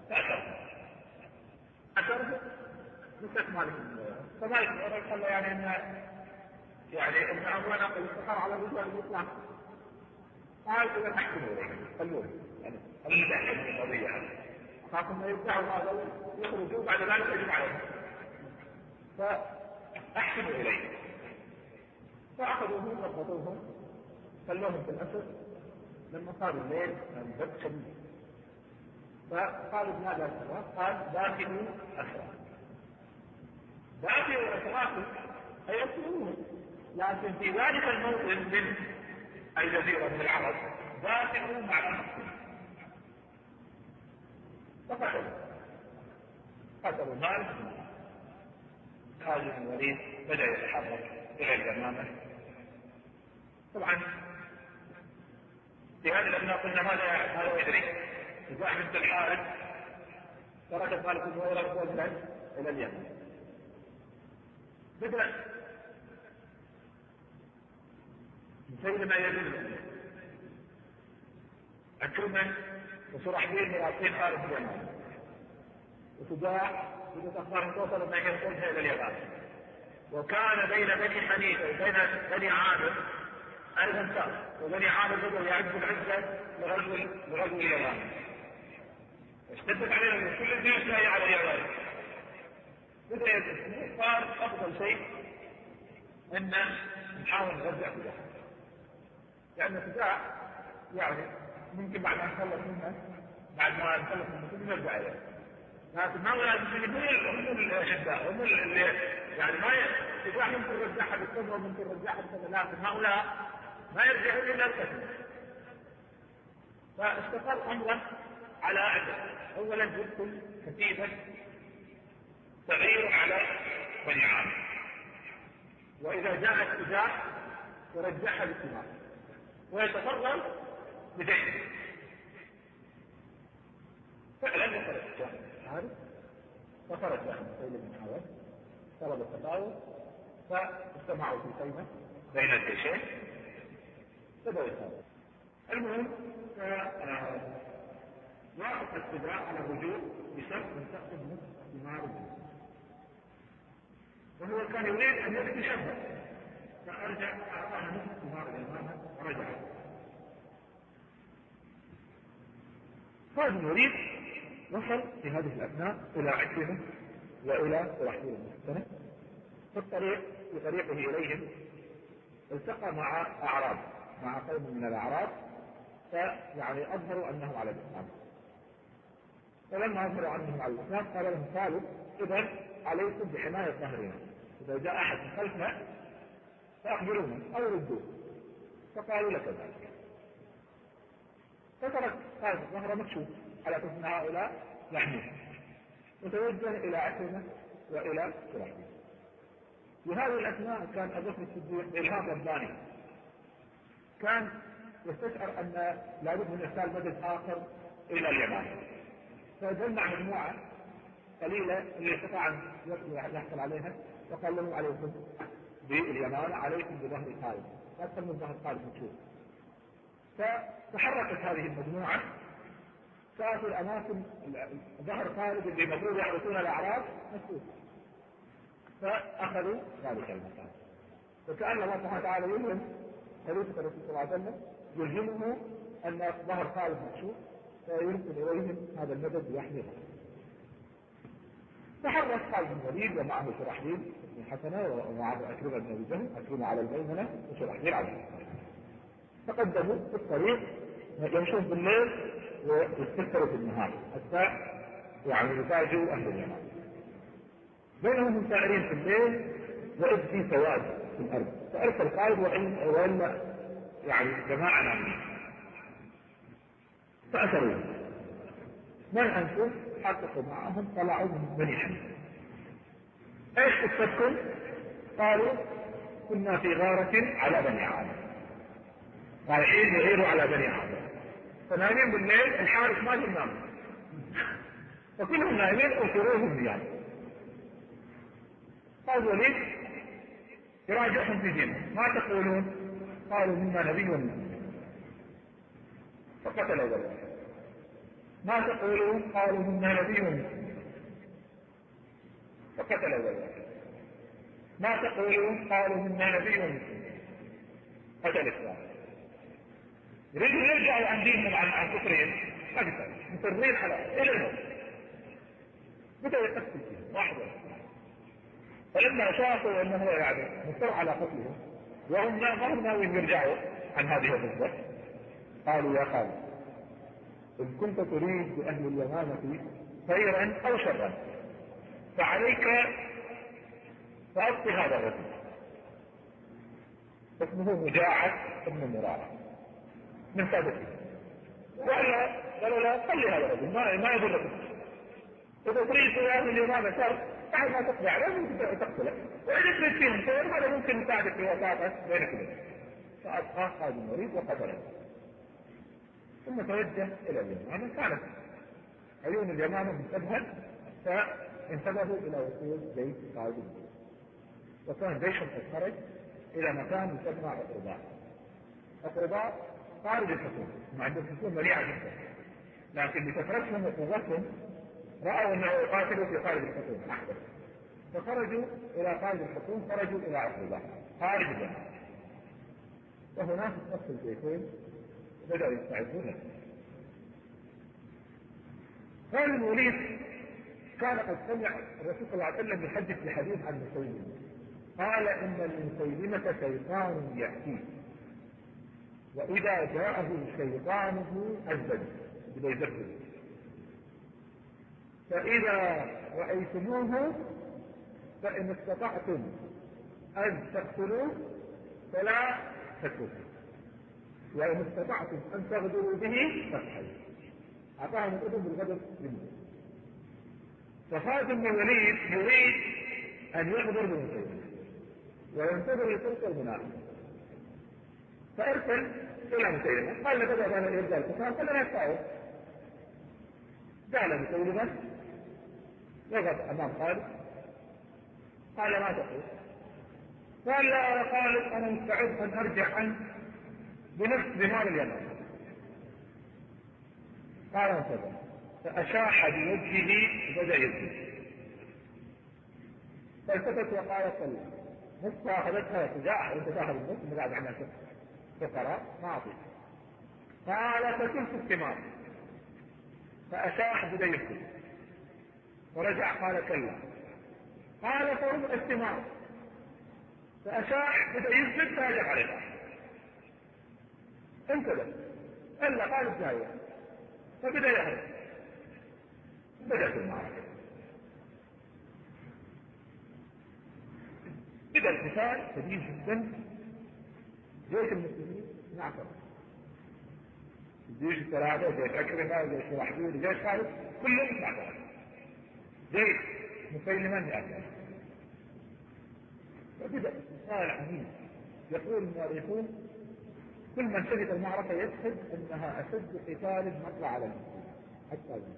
فأثره مثل مالك بن نويرة. فمالك بن نويرة قال له يعني إن أمرنا قد استقر على الرجوع للإسلام. قال إذا تحكموا إليه خلوه يعني خلوه يحكم القضية خاصة ما يدعوا هذا يخرجوا بعد ذلك يجب عليهم، فأحكموا إليه. فأخذوهم ربطوهم خلوهم في الأسر. لما صار الليل كان برد شديد فقالوا بهذا الأسرى قال داخلوا أسرى، داخلوا أسراكم أي يسرون، لكن في ذلك الموطن من الجزيرة من العرب داخلوا مع المسلمين. فقتلوا مالك. خالد بن الوليد بدأ يتحرك إلى اليمامة. طبعا في هذه الأثناء قلنا ماذا يدري؟ شجاع بنت الحارث تركت مالك بن نويرة ووجهت إلى اليمن. بدأ مسيلمة يزيد عكرمة وشرحبيل مراسين خارج اليمن، وشجاع بدأت أخبارهم توصل أنها يوجهها إلى اليمن. وكان بين بني حنيفة وبين بني عامر الأنصار، وبني عامر بدأوا يعدوا العزة لغزو اليمن. اشتدت عليهم كل الجيوش جاية على اليمن. بدأ يدرس صار أفضل شيء إن نحاول نرجع كذا، لأن شجاع يعني ممكن بعد ما نخلص منها بعد ما نخلص من نرجع إليه. لكن هؤلاء المسلمين هم الأشداء، هم اللي يعني ما شجاع ممكن يرجعها بالقدرة وممكن يرجعها بالقدرة، لكن هؤلاء ما يرجعون إلا القتل. فاستقر أمره على عدد. أولا يدخل كتيبة تغير على بني عامر، وإذا جاء الشجاع يرجعها بالثمار ويتفرغ بجيشه. فعلا دخل الشام الحارث فخرج له مسيلمة بن حواد طلب التفاوض فاجتمعوا في خيمة بين الجيشين بدأوا يتفاوضوا. المهم وافق السباع على الرجوع بشرط ان تأخذ نصف دينار المسلم، وهو كان يريد ان يتشبه فارجع اعطاها نصف دينار الامامه ورجع. هذا المريد وصل في هذه الاثناء الى عكرمه والى رحيل المحسنه. في طريقه اليهم التقى مع اعراب، مع قوم من الاعراب، فيعني اظهروا انهم على الاسلام. فلما اظهروا عنهم على الاسلام قال لهم خالد اذا عليكم بحمايه ظهرنا، اذا جاء احد من خلفنا فاخبرونا او ردوه. فقالوا لك ذلك. فترك خالد ظهره مكشوف على ان هؤلاء يحمون، وتوجه الى عكرمه والى رحيل. في هذه الاثناء كان ابو بكر الصديق بالهام رباني، كان يستشعر ان لابد من ارسال مدد اخر الى اليمن، فجمع مجموعه قليله اللي استطاع ان يحصل عليها، وقال لهم عليكم باليمن، عليكم بظهر خالد، لا تسموا ظهر خالد مكشوف. فتحركت هذه المجموعه، صارت الاماكن ظهر خالد اللي المفروض يحرسون الاعراب مكشوف، فاخذوا ذلك المكان. وكأن الله سبحانه وتعالى يلهم خليفة الرسول صلى الله عليه وسلم، يلهمه ان ظهر خالد مكشوف فيرسل اليهم هذا المدد ليحميه. تحرك خالد بن الوليد ومعه شرحبيل بن حسنه ومعه عكرمه بن ابي جهل، عكرمه على الميمنه وشرحبيل على اليسار. تقدموا في الطريق يمشون بالليل ويستكثروا في النهار حتى يعني يفاجئوا اهل اليمن. بينهم سائرين في الليل واذ في سواد في الارض، فارسل خالد وان يعني جماعه نامين فاثروا. من انتم؟ حققوا معهم، طلعوا من بني حنيفه. ايش قصتكم؟ قالوا كنا في غارة على بني عامر، رايحين يغيروا على بني عامر، فنايمين بالليل، الحارس ما ينام، فكلهم نايمين وشروهم نيام. قال الوليد يراجعهم في دينهم، ما تقولون؟ قالوا منا نبي ومنا، فقتل اول واحد. ما تقولون؟ قالوا منا نبي ومنا، فقتل اول واحد. ما تقولون؟ قالوا منا نبي ومنا، قتل الثاني. يريدوا يرجعوا عن دينهم عن كفرهم، قتل مصرين على الى الموت. بدأ يقتل فيهم واحد واحد. فلما شافوا انه يعني مصر على قتلهم وهم ما هم ناويين يرجعوا عن هذه النسبة، قالوا يا خالد ان كنت تريد باهل اليمامة خيرا او شرا فعليك فابقي هذا الرجل اسمه مجاعد بن مرارة من سابقه، والا قالوا لا خلي هذا الرجل ما يضرك. اذا تريد باهل اليمامة شر بعد ما تقضي عليه ممكن تقتله، وإذا تريد فيهم خير هذا ممكن يساعدك في وساطة بينك وبينه. فأبقى خالد بن الوليد وقتله، ثم توجه إلى اليمامة. كانت عيون اليمامة منتبهة، فانتبهوا إلى وصول جيش خالد بن الوليد، وكان جيشهم قد خرج إلى مكان يسمى أقرباء. أقرباء خارج الحصون، مع أن الحصون مليئة جدا، لكن بكثرتهم وقوتهم رأوا أنه يقاتلوا في خارج الحصون أحسن، فخرجوا إلى خارج الحصون، خرجوا إلى أقرباء خارج الجنة. وهناك نفس الجيشين بدأوا يستعدون له. خالد بن الوليد كان قد سمع الرسول صلى الله عليه وسلم يحدث بحديث عن مسيلمة، قال إن المسيلمة شيطان يأتيه وإذا جاءه شيطانه أزد بيذكره، فإذا رأيتموه فإن استطعتم أن تقتلوه فلا تقتلوه، وإن استطعتم أن تغدروا به فافعلوا. أعطاهم الأذن بالغدر منه. فخالد بن الوليد يريد أن يغدر بمسيلمة وينتظر الفرصة المناسبة، فأرسل إلى مسيلمة قال له بدأ أنا يرجع القتال، قال لا يتفاوض. قال مسيلمة وقف أمام خالد قال ما تقول؟ قال لا يا خالد أنا مستعد أن أرجع عنك بنفس دمار اليمن. قال انتظر، فأشاح بوجهه وبدأ يبكي. فالتفت وقال صلى نصف أخذتها تجاح وانت تاخذ النصف من بعد عمل فقراء ما أعطيك. قال فتلك الثمار. فأشاح بدأ يبكي ورجع قال كلا. قال فربع الثمار. فأشاح بدأ يثبت فهجم عليها انتبه إلا قال الزاوية فبدأ يهرب. بدأت المعركة، بدأ القتال شديد جدا. جيش المسلمين نعترض، جيش الثلاثة، جيش عكرمة، جيش محمود، جيش خالد، كلهم نعترض. جيش مسيلمة يعترض. فبدأ القتال عنيف. يقول المؤرخون كل من شهد المعركة يشهد أنها أشد قتال مر على المسلمين حتى المسلمين.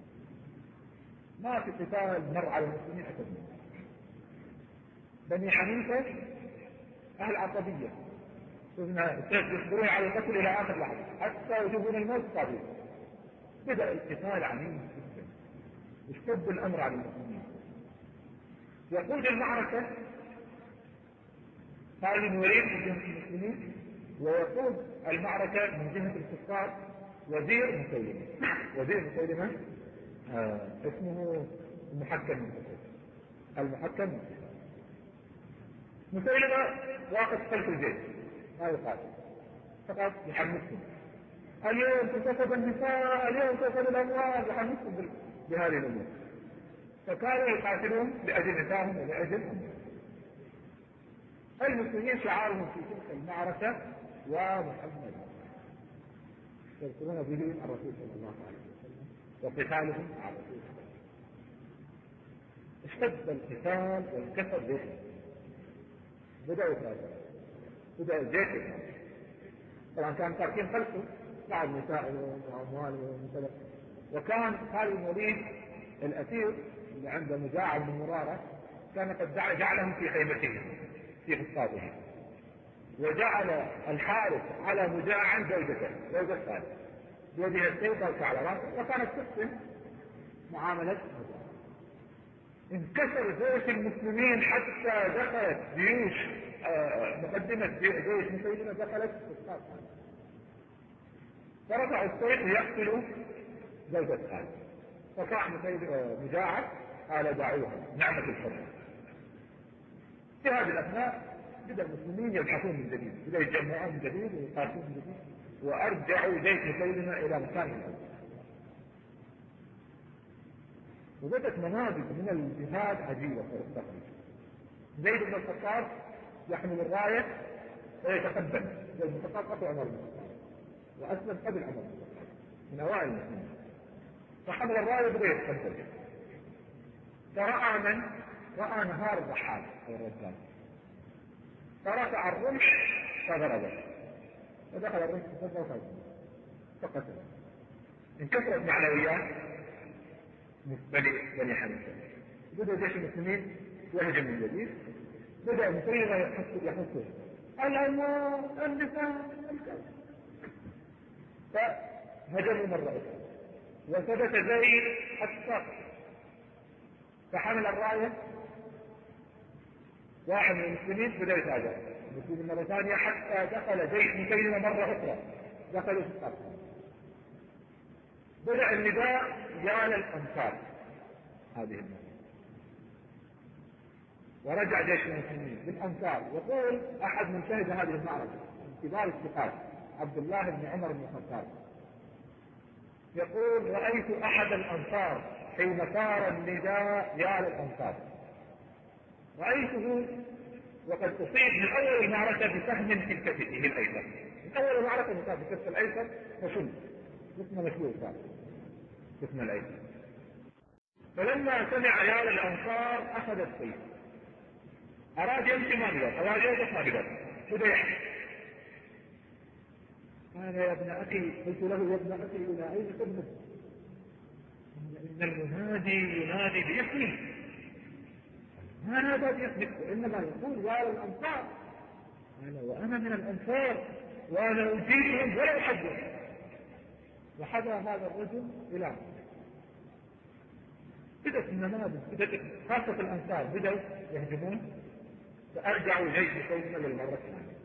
ما في قتال مر على المسلمين أشد منه. بني حنيفة أهل عصبية يصبرون على القتل إلى آخر لحظة حتى يجوبون الموت قابل. بدأ القتال عنيف جدا، اشتد الأمر على المسلمين. يقود المعركة خالد بن الوليد من جهة المسلمين، ويقود المعركة من جهة الكفار وزير مسيلمة. وزير مسيلمة اسمه المحكم. المحكم مسيلمة واقف خلف الجيش ما يقاتل، فقط يحمسهم. اليوم تكسب النساء، اليوم تكسب الأموال، يحمسهم بهذه الأمور. فكانوا يقاتلون لأجل نسائهم ولأجل أموالهم. المسلمين شعارهم في تلك المعركة ومحمد يذكرون به الرسول صلى الله عليه وسلم وقتالهم مع الرسول صلى الله عليه وسلم. اشتد القتال وانكسر جيشه. بدأوا يتراجعون، بدأ الجيش طبعا كان تاركين خلفه بعض نسائهم وأموالهم وكذا. وكان خالد بن الوليد الأسير اللي عنده مجاعة من مرارة كان قد جعلهم في خيمته في فسطاطه، وجعل الحارس على مجاعا زوجته زوجة خالد بيدها السيف على راسه، وكانت تحسن معاملة. انكسر جيش المسلمين حتى دخلت جيوش مقدمة جيش مسيلمة دخلت فسطاط خالد، فرفعوا السيف ليقتلوا زوجة خالد. فصاح مجاعة قال دعوها نعمة الحرة. في هذه الأثناء بدأ المسلمين يبحثون من جديد، بدأ يتجمعون من جديد ويقاتلون من جديد، وأرجعوا جيش مسيلمة إلى مكانه. وبدت مناظر من الجهاد عجيبة في التقريب. زيد بن الخطاب يحمل الراية ويتقدم. زيد بن الخطاب قتل عمر بن الخطاب وأسلم قبل عمر بن الخطاب من أوائل المسلمين، فحمل الراية وبدأ يتقدم. فرأى من؟ رأى نهار الضحاك أو الرجال، فرفع الرمح فضربه، فدخل الرمح فضربه فقتله. انكسرت معنويات بني حنيفة. بدأ جيش المسلمين يهجم من جديد. بدأ مسيلمة يحسوا الأموال النساء الكلام، فهجموا مرة أخرى وثبت زيد حتى فحمل الراية. واحد من المسلمين بدأ يتاجر المسلمين مرة ثانية حتى دخل جيش مسيلمة مرة أخرى، دخلوا في القتل. بدأ النداء يا للأنصار هذه المرة، ورجع جيش المسلمين بالأنصار. يقول أحد من شهد هذه المعركة من كبار الثقات عبد الله بن عمر بن الخطاب، يقول رأيت أحد الأنصار حين صار النداء يا للأنصار، رأيته وقد أصيب من أول المعركة بسهم في كتفه الأيسر. من أول المعركة مصاب بكتف الأيسر فشل جسمه مشلول صار جسمه الأيسر. فلما سمع يا للأنصار أخذ السيف، أراد يمشي ما قدر، أراد يوقف ما قدر، بدأ يحكي. قال يا ابن أخي، قلت له يا ابن أخي إلى أين تذهب؟ إن المنادي ينادي باسمه، ما نادى باسمك، وإنما يقول يا الأنصار، وأنا من الأنصار وأنا أجيبهم ولا أحبهم. وحدا هذا الرجل إلى بدأت النماذج، بدأت خاصة الأنصار بدأوا يهجمون، فأرجعوا جيش مسيلمة للمرة الثانية.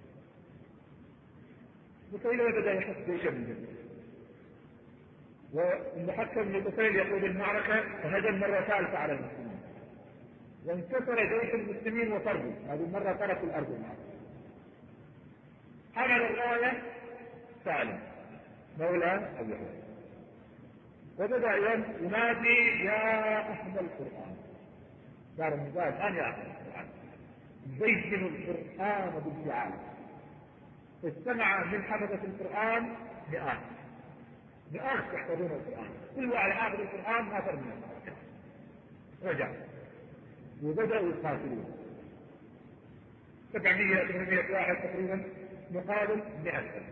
مسيلمة بدأ يحس جيشا من جديد، والمحكم بن بطيل يقود المعركة فهجم مرة ثالثة على المسلمين، وانتصر جيش المسلمين وفروا، هذه المرة تركوا الأرض المعركة. حمل الراية سالم مولى أبي هريرة، وبدأ ينادي يا أهل القرآن، دار النزال الآن يا أهل القرآن، زينوا القرآن بالفعال. استمع من حفظة القرآن مئات يحفظون القرآن، كل واحد حافظ القرآن ما فرق منه، رجع وبدأوا يقاتلون 700 واحد تقريبا مقابل 100,000،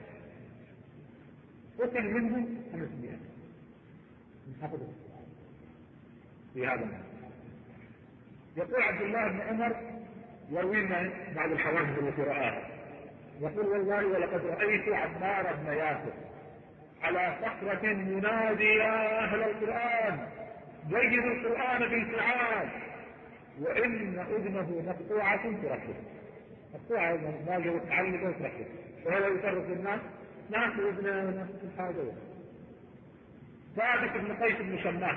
قتل منهم 500 من حفظة القرآن في هذا المكان. يقول عبد الله بن عمر يروي لنا بعض الحوادث التي رآها، يقول والله ولقد رأيت عمار بن ياسر على صخرة ينادي يا أهل القرآن زينوا القرآن بالفعال، وإن أذنه مقطوعة تركب، مقطوعة باقي متعلقة وتركب، وهو يفرق الناس ناس أذنه وناس الحاجة. ثابت بن قيس بن شماس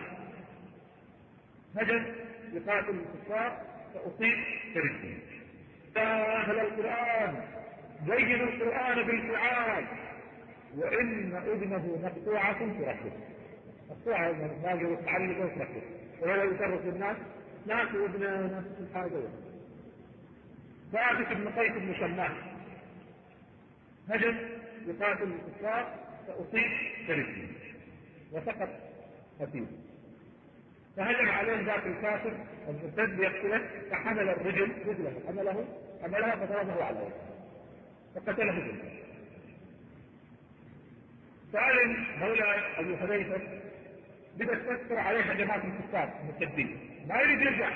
هجم يقاتل الكفار فأصيب برجله، يا أهل القرآن زينوا القرآن بالفعال، وإن أذنه مقطوعة تركب، مقطوعة باقي متعلقة وتركب، وهو يفرق الناس ناس أذنه وناس الحاجة. ثابت بن قيس بن شماس هجم يقاتل الكفار فأصيب برجله وسقط قتيل، فهجم عليه ذاك الكافر المرتد ليقتله، فحمل الرجل رجله حملها فضربه على وجهه فقتله بالله. سالم مولى ابي حذيفه بدأت تكثر عليه هجمات الكفار المرتدين، ما يريد يرجع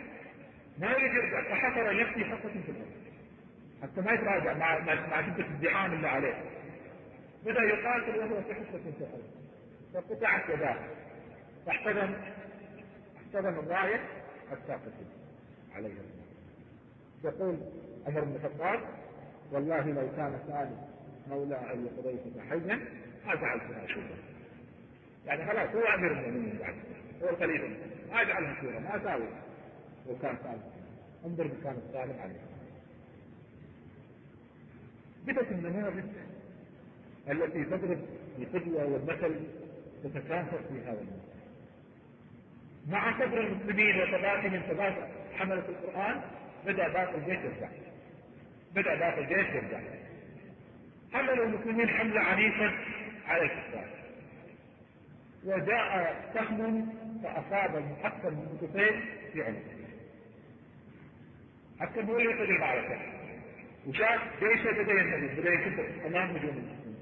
فحفر يبكي حفرة في الارض حتى ما يتراجع مع شدة الزحام اللي عليه، بدأ يقاتل وهو في حفرة في الارض فقطعت يداه فاحتضن الراية حتى قتل عليه السلام. يقول عمر بن الخطاب والله لو كان سالم مولى ابي حذيفه حيا ما جعلتها شورى، يعني خلاص هو امير المؤمنين بعد، هو الخليفه، ما جعلها شورى، ما ساوي وكان سالم. انظر بكان السالم عليه. بدت النماذج التي تضرب القدوه والمثل تتكاثر في هذا المكان. مع كبر المسلمين وثباتهم من ثبات حملة القرآن بدأ باقي الجيش يرجع. حملوا المسلمين حملة عنيفة على الكفار، وجاء سهم فأصاب المحكم بن بطيل في عنقه، حتى هو اللي يقتل المعركة، وشاف جيشه بدأ يكبر أمام هجوم المسلمين،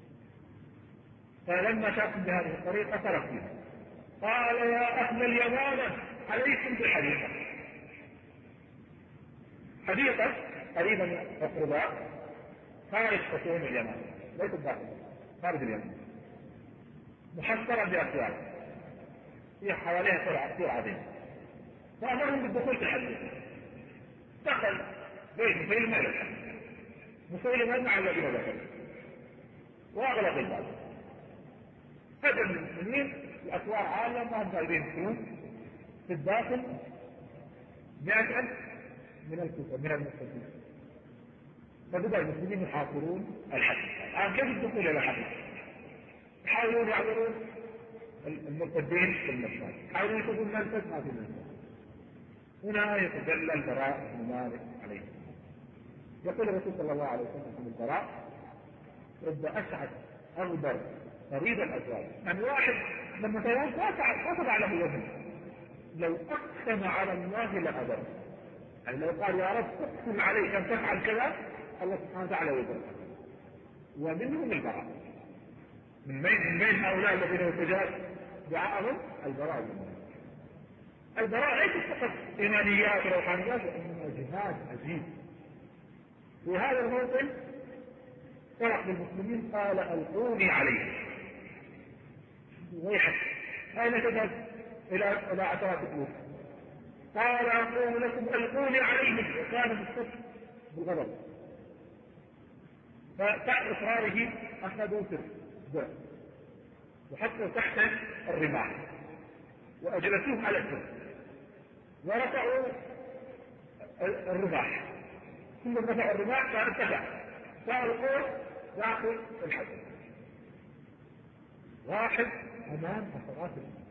فلما شافهم بهذه الطريقة ترك فيها، قال يا أهل اليمامة عليكم بالحديقة. حديقة قريبا من القرباء خارج خصوم اليمن، ليس الداخل، خارج اليمن، محصرة بأسوار فيها حواليها سور عظيم، فأمرهم بالدخول في الحديقة. دخل بيت مسيلمة إلى الحديقة، مسيلمة مع الذين دخلوا وأغلق الباب، هجم المسلمين الأسوار عالية ما هم قادرين يدخلون، في الداخل 100,000 من الكفار من المسلمين، فبدأ المسلمين يحاصرون الحديقة. الآن كيف الدخول إلى الحديقة؟ يحاولون يعبرون المرتدين في المسجد، يحاولون يشوفون المنفذ ما في منفذ. هنا يتجلى البراء بن مالك عليه السلام. يقول الرسول صلى الله عليه وسلم عن البراء رب أسعد أغبر طريد الأزواج، من واحد لما تيوم ما تبع له وزن، لو أقسم على الله لأبر، يعني لو قال يا رب أقسم عليك أن تفعل كذا الله سبحانه وتعالى وزن. ومنهم البراء من بين هؤلاء الذين يتجاهل دعاهم البراء من النار. البراء ليس فقط إيمانيات وروحانيات، وإنما جهاد عجيب. في هذا الموطن طرح للمسلمين قال ألقوني عليه. ويحك أين تذهب؟ إلى عشرات الألوف. قال أقول لكم ألقوني عليهم، وكان مستفد بالغضب. فتحت إصراره أخذوا سر وحطوا تحت الرماح وأجلسوه على السر ورفعوا الرماح. ثم رفعوا الرماح كان ارتفع، صار القوس داخل الحجر. واحد أمام حصرات الإسلام.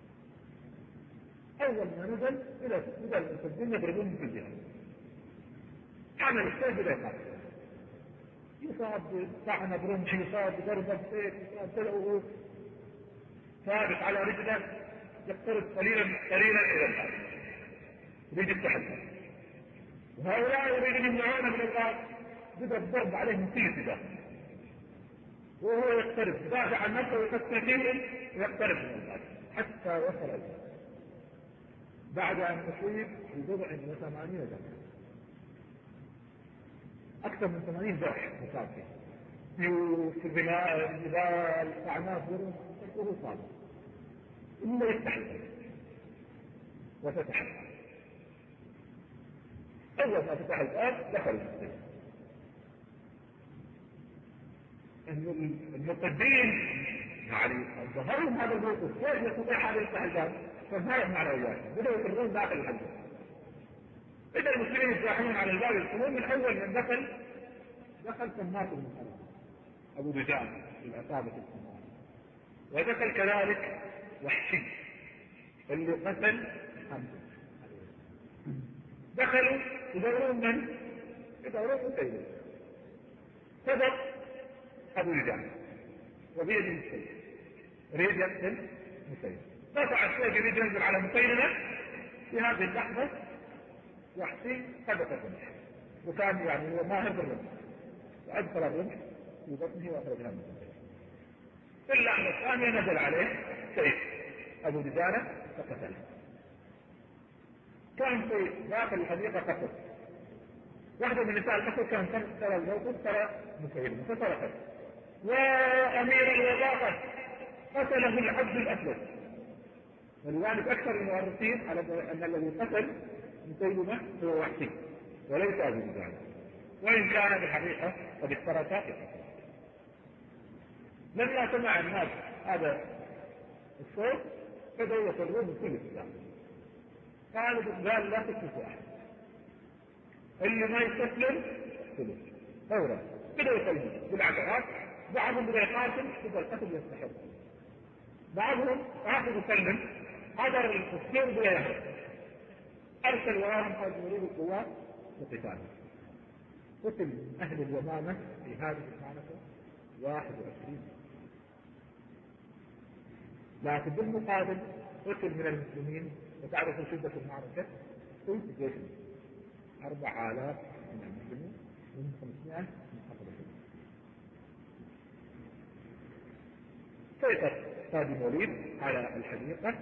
أول ما نزل إلى المسلمين يضربون في الجهة، حمل السيف إلى القاتل، يصاب طعنة برمح، يصاب ضربة بسيف، يصاب تلعه ثابت على رجله، يقترب قليلا إلى الأرض يريد التحدث. وهؤلاء يريدون يمنعونه من الغاز، بدأ الضرب عليهم في اتجاه، وهو يقترب يدافع عن نفسه ويقتل فيهم ويقترب من الغاز حتى وصل الجهة، بعد أن أصيب ببضع و80 جرح، أكثر من 80 جرح مصاب فيه، في البناء، الجبال، أعناف، وهو صابر. إلا يفتح الباب وفتح الباب. أول ما فتح الباب دخل المسلمين. المرتدين يعني ظهرهم هذا الموقف، كيف يستطيع هذا يفتح الباب؟ فانهاروا معنوياتهم، بدأوا يفرون داخل الحجر. بدأ المسلمين يزاحمون على الباب يدخلون. من أول من دخل سماك بن حرب أبو دجان العصابة السماك، ودخل كذلك وحشي اللي قتل حمزة. دخلوا يدورون من؟ يدورون مسيلم. سبق أبو دجان وبيد مسيلم، يريد يقتل مسيلم، دفع السيف يريد ينزل على مسيلمة. في هذه اللحظة وحشي سبق الرمح، وكان يعني هو ماهر بالرمح، وأدخل الرمح في بطنه وأخرجها من الرمح. في اللحظة الثانية نزل عليه سيف أبو دجانة فقتله. كان في داخل الحديقة قتل، واحدة من نساء القتل كان ترى الموقف، ترى مسيلمة فصرخت: وأمير الوظافة قتله العبد الأسود. ولذلك أكثر المؤرخين على أن الذي قتل مسيلمة هو وحشي وليس أبو دجانة، وإن كان بالحقيقة قد اشتركا في القتل. لما سمع الناس هذا الصوت بدأوا يفرون من كل الإسلام. قال لا تكتفوا أحد، اللي ما يستسلم اقتلوه فورا. بدأوا يسلمون بالعشرات، بعضهم بدأ يقاتل، بدأ القتل يستحق، بعضهم آخذ يسلم، حضر التسليم بدأ يهرب، أرسل وراهم حاج مريد القوات لقتاله. قتل أهل اليمامة في هذه المعركة 21، لكن بالمقابل قتل من المسلمين. وتعرفوا شدة المعركة، قلت جيش 4000 من المسلمين ومن 500 من حفظ الحدود. سيطر قاضي الوليد على الحديقة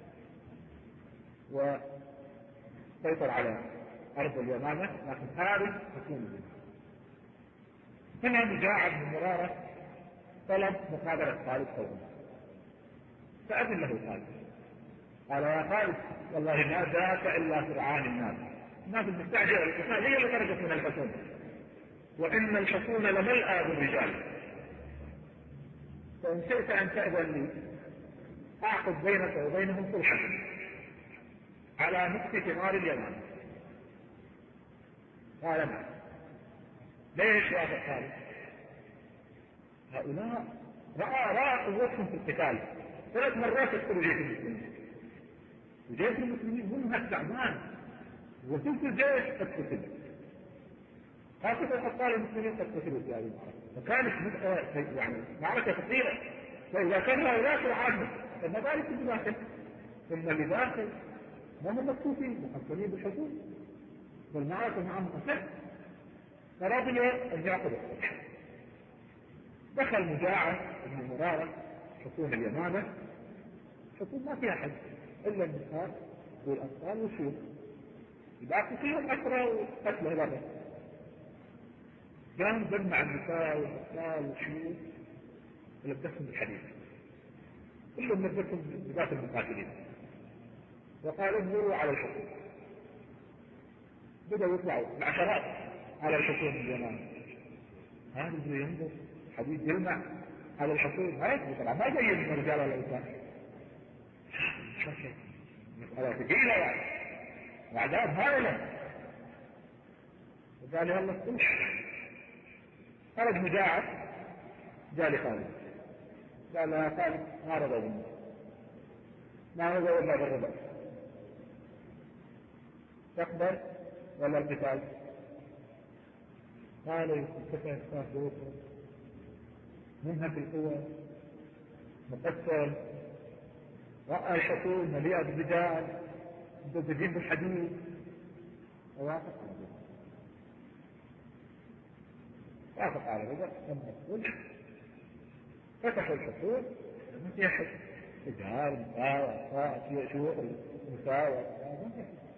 وسيطر على أرض اليمامة، لكن خارج حكومة. هنا مجاعد بن مرارة طلب مقابلة خالد صوبه، فأذن له خالد، قال: يا خالد والله ما ذاك إلا سرعان الناس المستعجلة القتال هي اللي خرجت من الحصون، وإن الحصون لملأى بالرجال، فإن شئت أن تأذن لي أعقد بينك وبينهم صلحا على نصف ثمار اليمن. قال: نعم. ليش يا أخي خالد؟ هؤلاء رأى قوتهم في القتال، 3 مرات يقتلوا جيش المسلمين، وجيش المسلمين هم هالتعبان، وثلث الجيش قد قتل، خاصة الأبطال المسلمين قد قتلوا في هذه المعركة، فكانت يعني معركة خطيرة. فإذا كان هؤلاء العامة فما بالك بالداخل؟ ثم اللي داخل ما هم مكتوفين محصنين بالحصول، والمعركة معهم أشد، فرضوا أن يعقدوا الصلح. دخل مجاعد بن مرارة حصون اليمامة الحكومة ما فيها حد إلا النساء والأطفال والشيوخ، الباقي فيهم أسرى وقتله هذا. قام جمع النساء والأطفال والشيوخ ولبسهم بالحديد، كلهم لبسهم بذات المقاتلين، وقال انظروا على الحكم. بدأوا يطلعوا العشرات على الحكوم اليمن، هذا اللي ينظر حديد يلمع على الحكوم، هاي طبعا ما زي الرجال والأنثى، مسألة ثقيلة يعني وعذاب هائلة. وقال يلا الصلح. خرج مجاعد جاء لخالد قال يا خالد ما رضى مني، ما رضى ولا بالرضا، تقبل ولا القتال؟ قال الفتى صاحبه منها في القوة مقتل، رأى الحكومة مليئة بالرجال مدبجين بالحديد، ووافق على ذلك، وافق على ذلك. ثم الصلح فتحوا الحكومة ما فيها حد، رجال نساء شيوخ نساء ما فيها حد،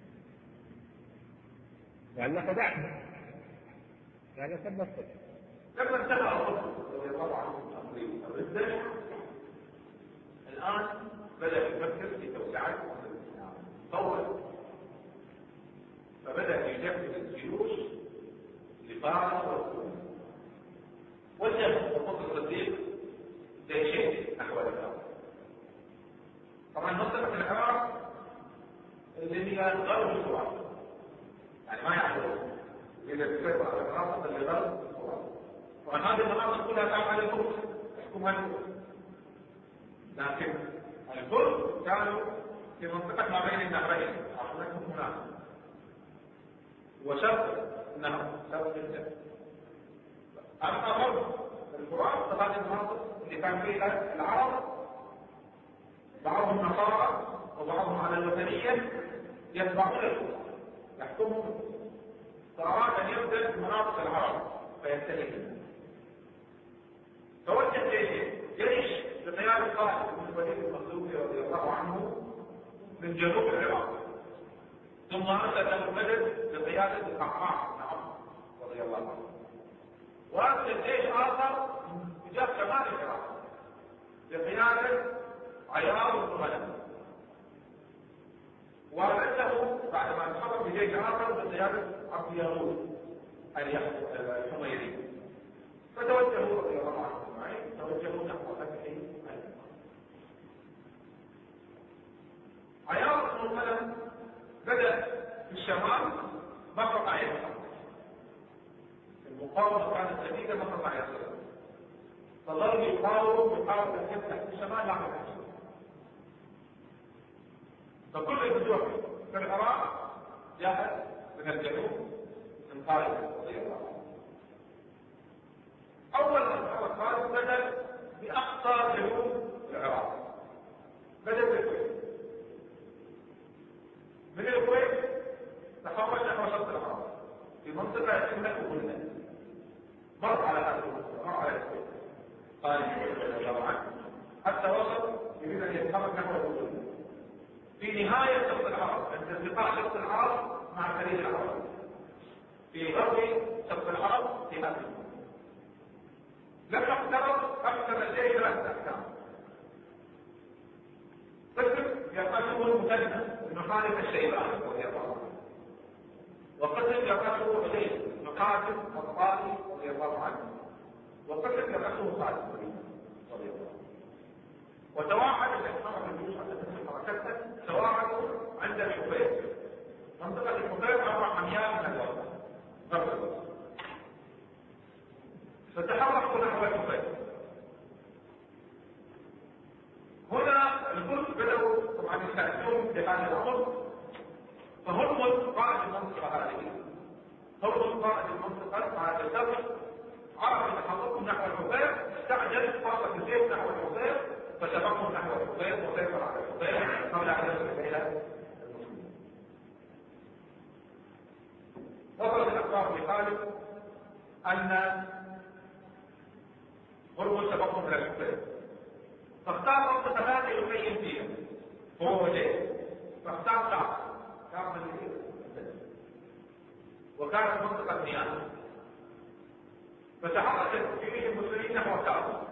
وعلا خدعتنا قال ثم الصلح. لما انتهى الرسول رضي الله عنه من الردة، الآن بدأ يفكر في توسعة طول، فبدأ يجهز الجيوش لفارس والروم. وجه الخطب الصديق جيشين نحو العراق. طبعا منطقة العراق اللي هي غرب الصومال، يعني ما يعرفون إذا تسيطر على المناطق اللي غرب الصومال. طبعا هذه المناطق كلها تعمل الفرس يحكمها الفرس، لكن الفرس كانوا في منطقة ما بين النهرين، أصلهم هناك وشرق النهر شرق الجبل. أما غرب الفرات فهذه المناطق اللي كان فيها العرب بعضهم نصارى وبعضهم على الوثنية يتبعون الفرس يحكمهم، فأراد أن يبدأ مناطق العرب فيستهلكها. فوجه جيش بقيادة خالد بن الوليد المخزومي رضي الله عنه من جنوب العراق، ثم أرسل له مدد بقيادة الأعمار بن عمرو رضي الله عنه، وأرسل جيش آخر من جهة شمال العراق بقيادة عياض بن غنم، وأرسله بعد ما انخرط بجيش آخر بقيادة عبد يغوث الحميري. فتوجهوا رضي الله عنه أجمعين، توجهوا نحو فتح العراق. عياض بن غنم بدأ في الشمال مقطع يسر، المقاومة كانت شديدة مقطع يسر، فظل يحاول أن يفتح في الشمال نحو الحجاز. فكل الفتوح في العراق جاءت من الجنوب من خالد رضي الله عنه. أول ما خالد بدأ بأقصى جنوب العراق، بدأ بالكويت، من الكويت تحول نحو شرق العراق في منطقة اسمها أغنى، مر على هذه المنطقة، مر على الكويت خالد رضي الله عنه حتى وصل يريد أن يتحرك نحو أغنى في نهاية شرق العرب، عند التقاء شرق العرب مع الخليج العربي في غرب شرق العرب في هذه المنطقة. لما اقترب أكثر الجيش ثلاثة أحكام: قسم يقاسمه المثنى بن خالد الشيباني رضي الله عنه، وقسم يقاسمه حسين بن قاسم الطائي رضي الله عنه، وقسم يقاسمه خالد رضي الله عنه. وتواعد الإحصار الجيوش التي حركتها تواعدوا عند الحفيظ، منطقة الحفيظ 4 أميال من الوسط غرب الوسط، فتحركوا نحو الحفيظ. هنا الفرس بدأوا طبعا يستعدون لهذا الأمر، فهم قائد المنطقة هذه، هم قائد المنطقة مع التسلح، عرفوا تحركهم نحو الحفيظ، استعجل فرصة الجيش نحو الحفيظ فسبقهم نحو الحفيظ وسيطر على الحفيظ قبل أن يصل إلى المسلمين. وصلت الأخبار لخالد أن هرمز سبقهم إلى الحفيظ، فاختار منطقة ثانية يخيم فيها هو وجهه، فاختار كعب من وكانت منطقة مياه، فتحرك جميع المسلمين نحو كعب.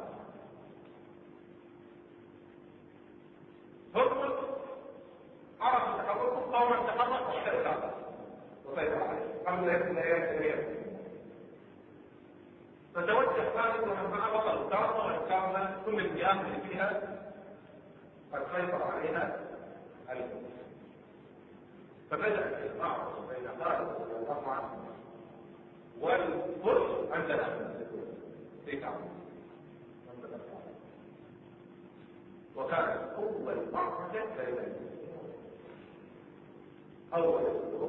هم عرفوا تحركهم قوما تحرك واحتل كعب وسيطر عليه قبل لا يكون ايات كبيرة. فتوجه خالد ومن معه بطل الكرمة والكرمة كل المياه اللي فيها قد سيطر عليها الكل. فبدأ الإصراع بين خالد رضي الله عنه والفرس عندنا في كعب، وكانت أول معركة بين أول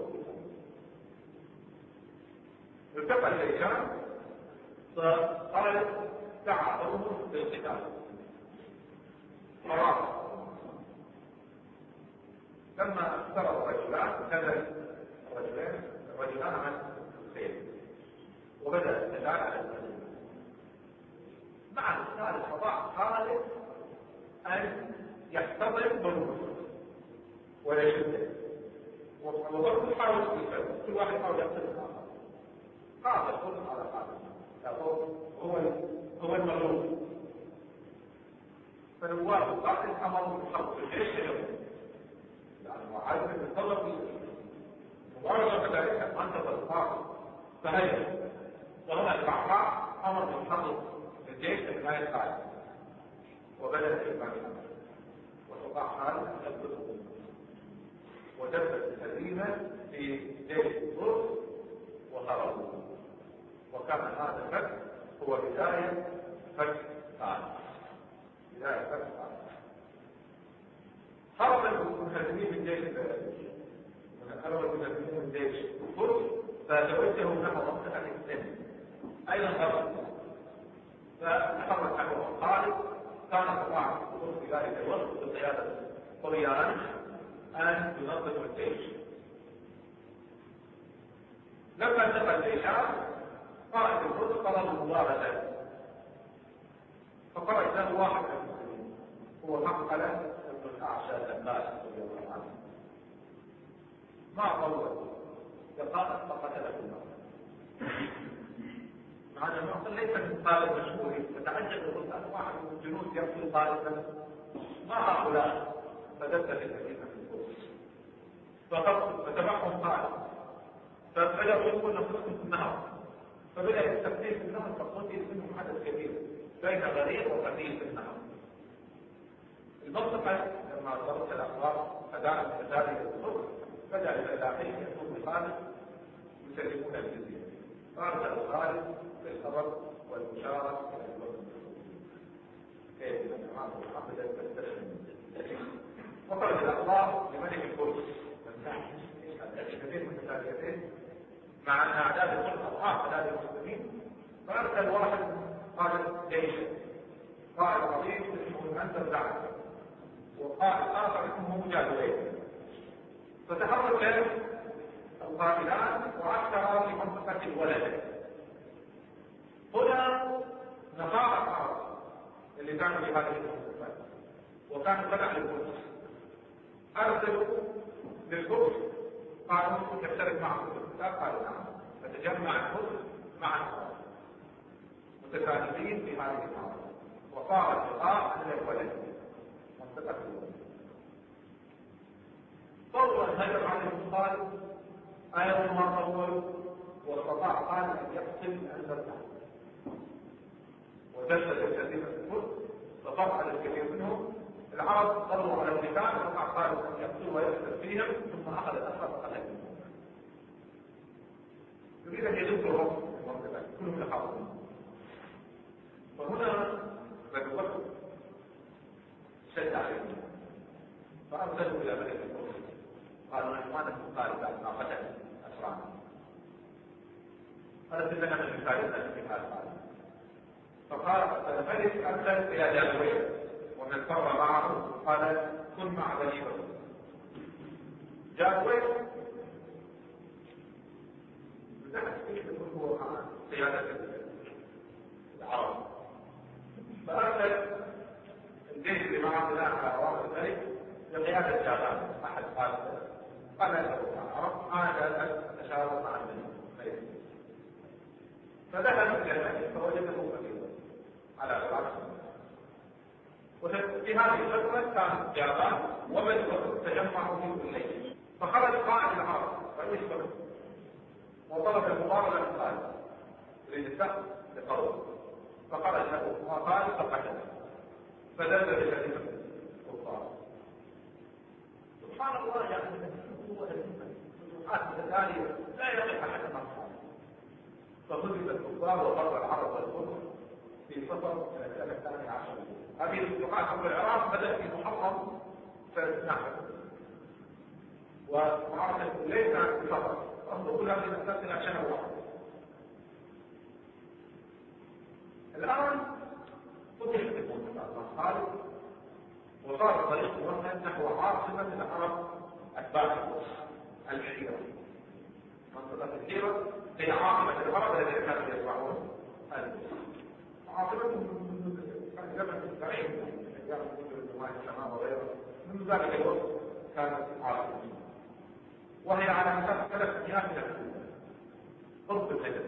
التقى الجيشان، فقال دعا عمر للقتال فرار. لما افترض الرجلان نزل الرجلان عن الخيل وبدأ القتال على المدينة. مع القتال استطاع خالد أن يحتضن ضربه ولا يشده، وضربه حاول يفرد، كل واحد حاول يقتل الآخر. قاتل كل على قاتل، هو المغلوب. فنواب القاتل أمروا بالحرب الجيش اليوم، لأنه عارف أن يتطلب مبارزة كذلك أنت القاتل. فهي وهنا القعقاع أمر بالحرب الجيش لما يقاتل، وبدأ الإيمان واستطاع خالد أن يضربه ودبت الهزيمة في جيش الفرس وهربوا. وكان هذا الفتح هو بداية فتح خالد، بداية فتح خالد. هرب المهزمين من جيش الفرس فتوجهوا نحو منطقة السن، أيضا هرب فتحرك عنه خالد. كان استطاع الفرس في ذلك الوقت بقيادة طغيان أن ينظم الجيش. لما التقى الجيشان قائد الفرس طلب المبارزة، فخرج له واحد من المسلمين هو حنقلة بن الأعشى الدباس رضي الله عنه. ما طول دقائق فقتله النار، مع أن المعصر ليس من قائد مشهورين. فتعجب الرسول أن واحد من الجنود يقتل قائدا، ما هؤلاء؟ فدبت الهزيمة في الفرس فتبعهم قائد، فبدأوا يقولون نفسهم في النهر، فبدأ التفتيش في النهر فقتل منهم عدد كبير بين غريق وقتيل في النهر. المنطقة لما ضربت الأخبار فدعت الفتاة للفرس، بدأ الفلاحين يأتون بخالد يسلمون الجزية، فأرسل خالد بالخبر والبشارة إلى الوطن كيف نعمل عقدا تستشهد. وخرج الأخبار لملك الفرس كثير من التاريخين مع أن أعداد الفرس أضعاف أعداد المسلمين، فأرسل واحد قائد جيشا، قائد عظيم اسمه المنذر دعم، وقائد آخر اسمه مجاهدين. فتحرك القائدان وعسكرا في منطقة الولد. هنا نصارى العرب اللي كانوا في هذه المنطقة وكانوا تبع للفرس أرسلوا للفرس قالوا يشترك معهم في القتال، قالوا نعم. فتجمع الفرس مع العرب متكاتفين في هذه المنطقة، وصار اللقاء إلى الولد منطقة الولد. طول الهجر عليهم خالد أيضا ما طول، واستطاع خالد أن يقتل الأنصار ودلت الكثير من الفرس، فقطع الكثير منهم. العرب ضروا على القتال، فقطع خالد أن يقتل ويقتل فيهم، ثم أخذ الأسرى فقتلهم. يريد أن يدبرهم في المنطقة كلهم يحاربون. فهنا بنو بكر شد عليهم فأرسلوا إلى ملك الفرس، قالوا نحن ما نكون خالد بعد ما قتل أسرانا، أرسل لنا من خالدنا في هذا. فقال الملك أرسل إلى جابويه ومن فر معه قال كن مع بني بكر. جابويه بدأت تكون هو مع قيادة العرب، فأرسل الجيش اللي معه بناء على اوامر الملك بقياده جابان احد قادته قال له العرب انا اتشاور مع الملك فذهب الى الملك فوجده فقيرا على العرش. وفي هذه الفتره كان جابان وملك تجمعوا في الليل فخرج قائد العرب رئيس بلد وطلب المقابله من خالد يريد السقف لقوله فخرج له خالد فقتله فدل بكلمه الكفار. سبحان الله يعني هو الفتوحات الثانيه لا يقف احد مع خالد فغلب الكفار وقر العرب والكفر في صفر من السنه الثانيه عشر. هذه الفتوحات في العراق بدات في محرم سنه 12 ومعركه الليل كانت في صفر. أصل كل هذه المسألة عشان واحد. الآن فتحت المنطقة خالد وصار الطريق موجها نحو عاصمة العرب أتباع الحيرة. منطقة الحيرة هي عاصمة العرب التي كانوا يتبعون عاصمة من زمن بعيد أيام الجماعة الشمال وغيره منذ ذلك الوقت كانت عاصمة وهي على مسافة 300 من قرب الحجر.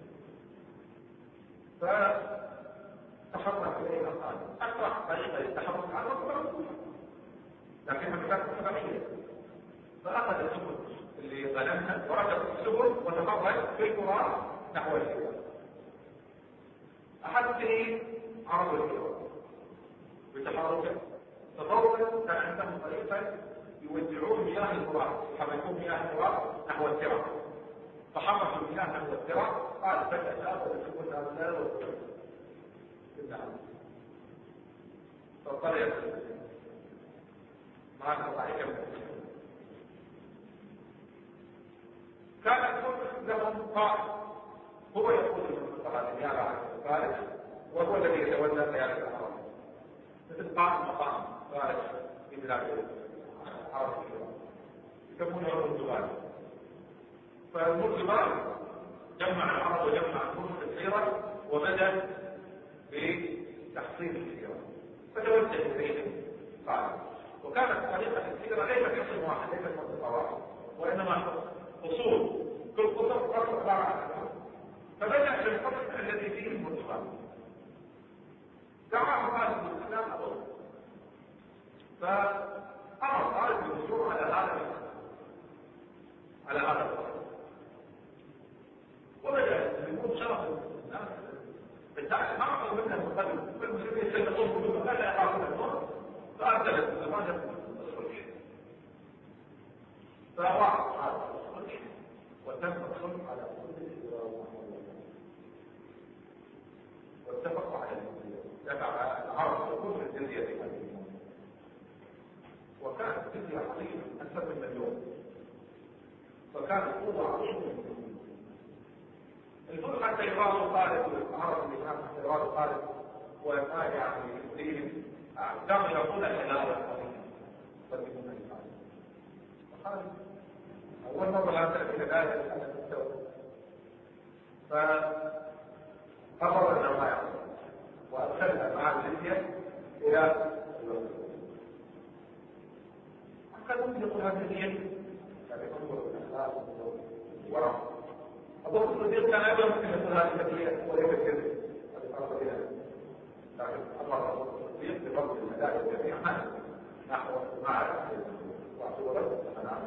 فتحرك إليها خالد أسرع طريقة للتحرك على الوقت لكنها مسافة بعيدة فأخذ السبل اللي ظلمها وركب السبل وتحرك في القرى نحو الحجر. أحدثه عرب الحجر بتحركه تطور كان عندهم طريقة يوزعون مياه الفرات يحركون مياه الفرات نحو الترع فحركوا المياه نحو الترع قال فجأة وتكون هؤلاء والترع فطلع ما استطاع يكمل. كان يكون لهم قائد هو يقود المنطقة النيابة عن الفارس وهو الذي يتولى قيادة العرب مثل قائد مقام فارس في بلاد يسمونه المرزبان. فالمرزبان جمع العرب وجمع الفرس الحيرة وبدأ بتحصيل الحيرة فتوجه إليهم قال وكانت طريقة الحيرة ليست قسم واحد ليست منطقة واحدة وإنما فصول كل قسم قسم عبارة عن فبدأ بالقسم الذي فيه المرزبان دعاه خالد بن الإسلام أبوه أمر خالد بالوصول على هذا الوصول وبدأ يكون شرف الناس بالتالي ما أعطوا منها المقدم فالمسلمين يسلقون كلهم لا يخافون الموت فأرسلت الزمانة الصلح فوعد هذا الصلح وتم الصلح على كل واتفقوا على الجزية دفع العرب وكل الجزية وكانت الجزية عظيمة أكثر من مليون فكانت قوة عظيمة الفرق حتى يقال خالد العرب اللي كان حتى يقال خالد وقال يعني يسليم كانوا يقول الحلاوة العظيمة فالمؤمن خالد أول مرة لا تأتي لذلك أن تستوى فقرر أنه ما يعمل وأرسلها مع الجزية إلى الوزن قد ممكن يقول هذا الجزية كان يقول الأخلاق وراء أبو الصديق كان أيضا ممكن يقول هذه الجزية وليس الجزية هذه فرصة لنا لكن أمر أبو الصديق بفضل المدائن جميعا نحو معرفة واعتبرت أنا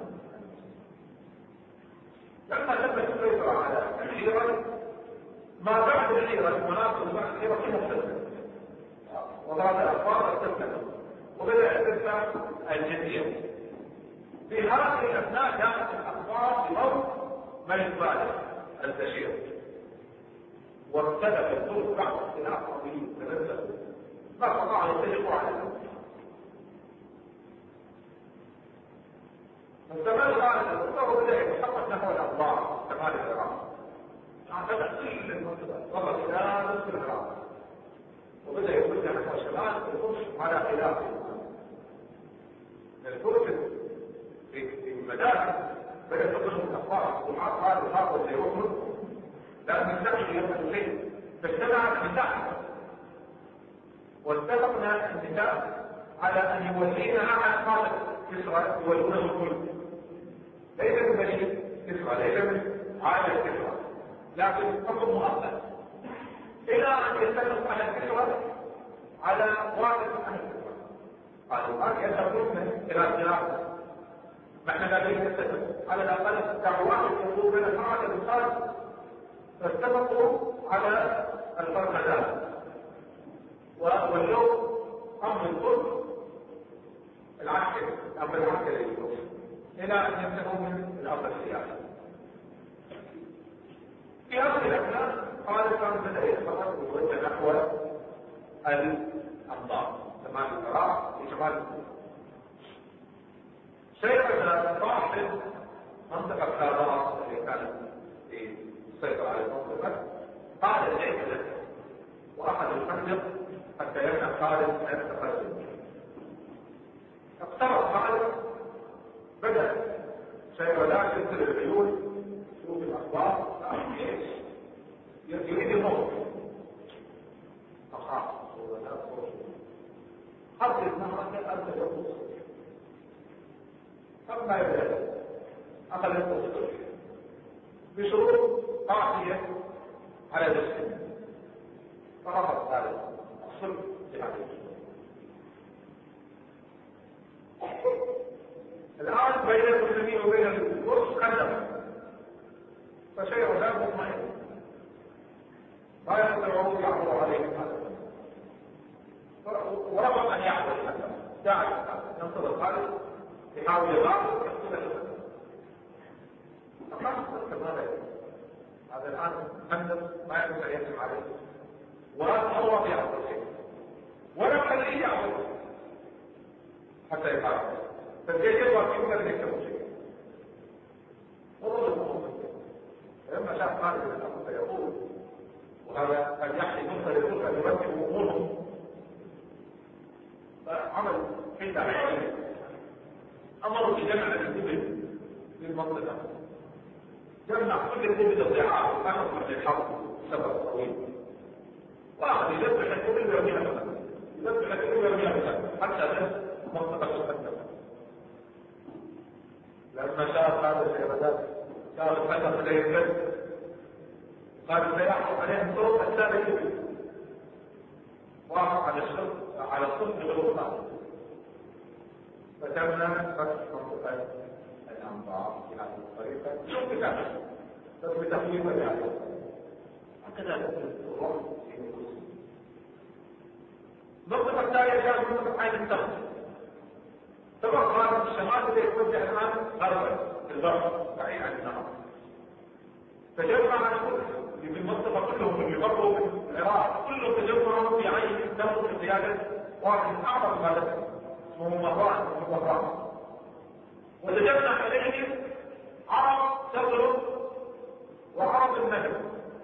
لما تمت السيطرة على الحيرة ما بعد الحيرة المناطق بعد الحيرة كلها تسلم وضعت الأخبار تسلم وبدأ تسلم الجزيرة في هذه الأثناء كانت الأخبار بموت ملك فارس البشير واختلف الطرق بعد اختلاف عظيم تنزل ما استطاعوا يتفقوا على ذلك فاستمر هذا التصور بدأ يتحقق نحو الأخبار شمال العراق اعتبر كل المنطقة وصل إلى نصف العراق وبدأ يوجه نحو الشمال الفرس على خلاف الفرس في المدارس بدأت تقصد الأخبار ومع هذا الخاطر اللي يوصل لأن يستخدم يوم الليل فاجتمعت مساحة واتفقنا النساء على ان يولينا احد خالق كسرى يولونه الكل، ليس من بني كسرى، ليس من عائله كسرى، لكن حكم مؤقت الى ان يتفق على الكسرى على واحد من اهل الكسرى. قالوا الان يذهبون الى خلاف، ما احنا قادرين نتفق على الاقل دعوات الحضور بين المراه والرجال، فاتفقوا على الفرق ذلك واليوم امر الكل العسكري، الامر العسكري الى ان ينتهوا من الامر السياسي. في هذه الاثناء قال كان بدا يتفرق ويتوجه نحو الامطار شمال العراق في شمال سيرنا صاحب منطقه كازار اللي كانت تسيطر على المنطقه، قال الجيش له واخذ الخندق حتى يمنع خالد من التقدم. اقترب خالد، بدا سيرودات يرسل العيون شوف الاخبار يريد الموت، اخاف حرب النهر ارسل يقول فما يبدا اخذ القدس بشروط قاسيه على الاسلام، فرفض ذلك الصلح لهذه. الآن بين المسلمين وبين الفرس خندق، فشيء لا مطمئن لا يستطيعون يعبروا عليهم هذا، ورفض ان يعبر الخندق، داعي ينتظر خالد يحاول يغامر يقتل الخندق. هذا الان خندق ما يقدر ان يهجم عليه، ولا الله يعبر شيء ولا خليه يعبر حتى يحارب، فالجيش يبغى يكون لازم يكتبوا شيء. لما شاف خالد بن الوليد يقول وهذا قد يحكي نصر يقول ان يرتب امورهم، فعمل حيلة عينيه، امروا بجمع الابل للمنطقه، جمع كل الابل الضعاف اخذ من الحرب سبب طويل، واخذ يذبح الابل ويرميها مثلا، يذبح الابل ويرميها مثلا حتى منطقه الخندق. لما شاف هذا الشيء شاف الخندق بدا ينفذ، قال سيحصل عليهم صوت السابق يبي وقع على الشرط على الصف بالغرفة، فتم فتح منطقة الأنبار في هذه الطريقة شوف كتابة بس بتخويف بهذا هكذا الروح في نفوس. النقطة الثانية كانت منطقة عين التخت، طبعا هذا الشمال اللي يتوجه الآن غربا في البر بعيد عن النهر، تجمع الكل في المنطقة كلهم اللي برضوا في العراق كلهم تجمعوا في عين التخت بقيادة واحد من أعظم المدرسة اسمه مهران، وتجمع عليهم عرب تغرب وعرب النجم،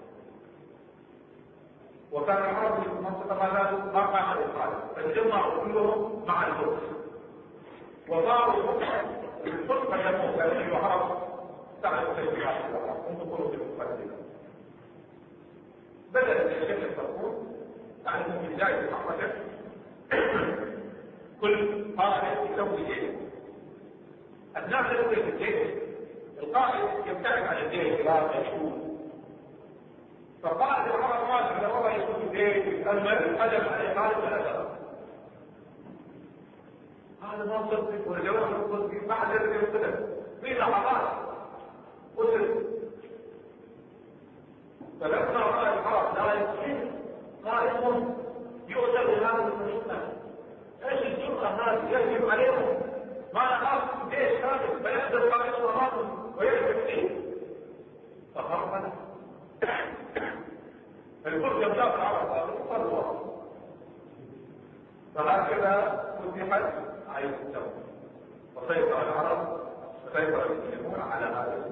وكان العرب في المنطقة ما زالوا ما قاموا الإقالة، فتجمعوا كلهم مع الفرس وصاروا الفرس قدموه لأنه العرب تعرف كيف يعرف العرب انظروا في المقدمة. بدأت الشكل تكون تعرف في بداية الحركة كل قائد يسوي شيء، الناس يسوي في الجيش، القائد يبتعد عن الجيش لا يشوف، فقائد العرب ماشي اذا والله يشوف الجيش يتأمل قدم عليه خالد الأثر، هذا ما صدق والجواب الصدق بعد ذلك يقتل في لحظات قتل. فلما رأى العرب لا يستطيع قائد يؤثر لهذا المسلمين، ايش الجرأة هذه يهجم عليهم ما نخاف جيش كامل فيحدث قائد امامهم ويهجم فيه، فخربنا الكل يملاك العرب قالوا فهكذا فتحت عين التوبة وسيطر العرب وسيطر المسلمون على هذا.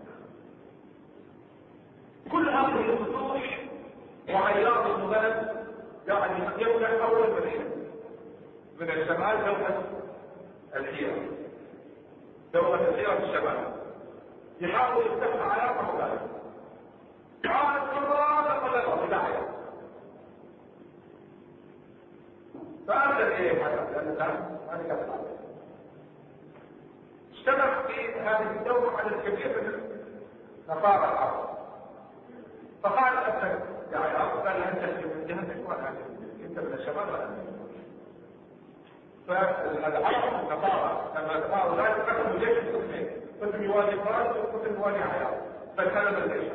كل هذه الفتوح وعيار البلد يعني يفتح اول مدينه من الشمال دولة الحيرة، دولة الحيرة في الشمال يحاول يفتح علاقة مباشرة، كانت مرات قلبة بداية فأرسل إليه حياة لأنه كان ملك العالم. اجتمع في هذه الدولة عدد كبير من نصارى العرب، فقال أبدا يا عرب قال أنت من جهتك وأنا أنت من الشمال وأنا من فالعرب النصارى لما قالوا لا يقسموا جيش قسمين، قسم يوالي فارس وقسم يوالي عيار، فانهزم الجيش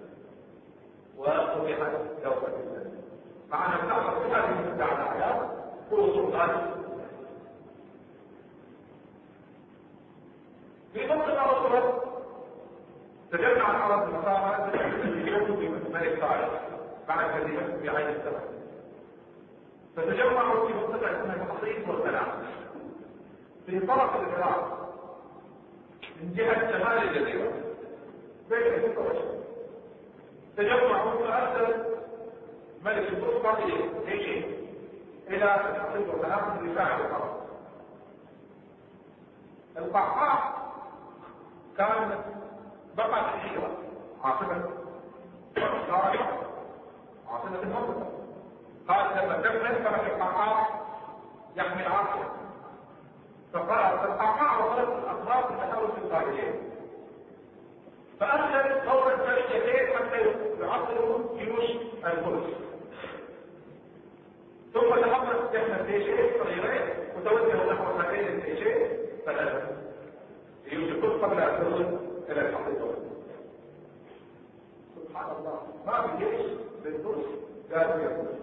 وفتحت دولة الإسلام. مع أن النصر في هذه المدة على عيار هو سلطان. في منطقة أخرى تجمع العرب النصارى في ملك صالح بعد هزيمته في عين السماء، فتجمعوا في منطقة اسمها القصيص والسلام في طرف العراق من جهة شمال الجزيرة بين الجزيرة والشمال. تجمعوا فأرسل ملك البرصة جيشه إلى القصيص والسلام لدفاع العرب. القعقاع كان بقى في الحجرة عاصمة صالح عاصمة المنطقة. قال لما تبنى فرح القعقاع يحمي العاصمة، فقال القعقاع وغلط الأطراف التحرك الخارجية، فأرسل فورا جيشين حتى يعطلوا جيوش الفرس، ثم تحرك إحدى الجيشين صغيرين وتوجهوا نحو هذين الجيشين ثلاثة ليوجدوا قبل أن تصل إلى الحقيقة. سبحان الله، ما في جيش بالفرس قالوا يقول.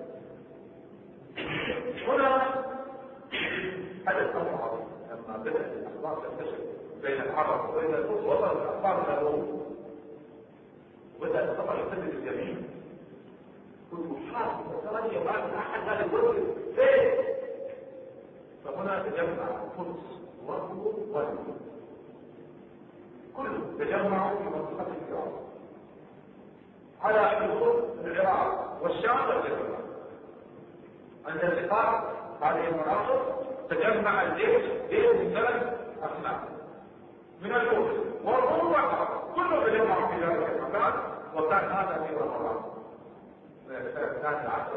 هنا حدث أمر عظيم لما بدأت الأخبار تنتشر بين العرب وبين الفرس، وصلت الأخبار إلى الروم وبدأ الخبر يسدد الجميع. كنت حاسس بثرانية وما في أحد هذا الوجه ليه؟ فهنا تجمع الفرس والروم والروم كلهم تجمعوا في منطقة العراق على حدود العراق والشام والجزيرة. عند التقاء هذه المناطق تجمع الجيش من ثلاث أصناف من الفرس والروم والعرب، كلهم تجمعوا في ذلك المكان. وكان هذا في رمضان من السنة 13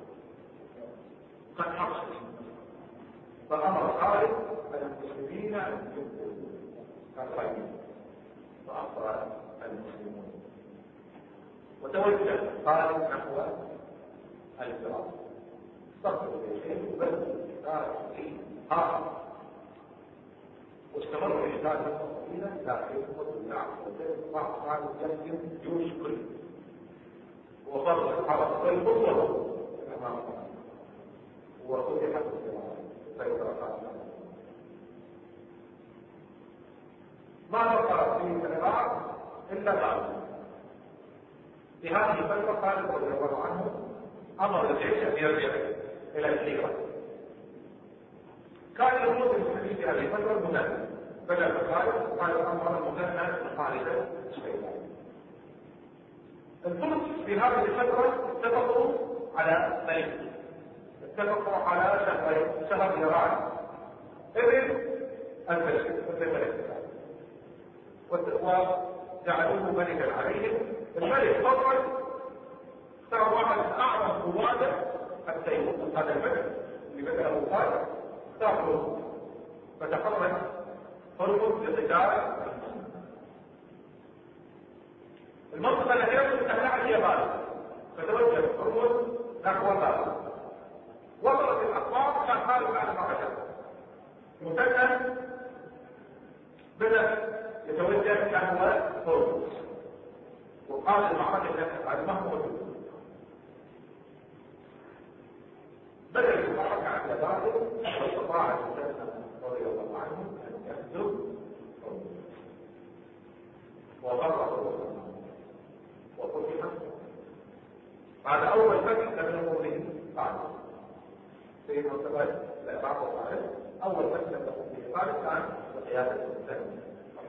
قد حصل، فأمر خالد المسلمين أن يبقوا كالخير، فأبطل المسلمون وتوجه خالد نحو الفرات. استقبلوا الجيشين وبدأوا القتال في آخر، واستمروا القتال طويلا لكن وضع بعض خالد يسلم جيوش كله وفرض الحرب والبطولة أمام خالد وفتحت السيطرة خالد. ما بقى في العراق إلا خالد. في هذه الفترة خالد رضي الله عنه أمر الجيش أن يرجع إلى الحجرة. كان يقول المسلمين في هذه الفترة المثنى، بدأ خالد وقال أمر المثنى خالدا الشيطان. الفرس في هذه الفترة اتفقوا على ملك، اتفقوا على شهر يران ابن الفجر وجعلوه ملكا عليهم. الملك فضل اختار واحد اعظم قواده التيمور، هذا الملك اللي بدأه خالد اختاره، فتحرك فرقه لقتال المنطقة التي يمكن تخلعها اليابان، فتوجه فرقه نحو الغرب. وصلت الاخبار كان خالد على معجب مثنى بدأ يتوجه نحو فرقه، وقال المعركة بعد ما هو موجود بدأ يتحرك عن يابان، واستطاع المثنى رضي الله عنه أن يخذل وغرق وفتح. بعد أول فتح لم يقوم به بعد في مرتبات الإعراق والطائف، أول فتح لم يقوم به بعد كان بقيادة المثنى.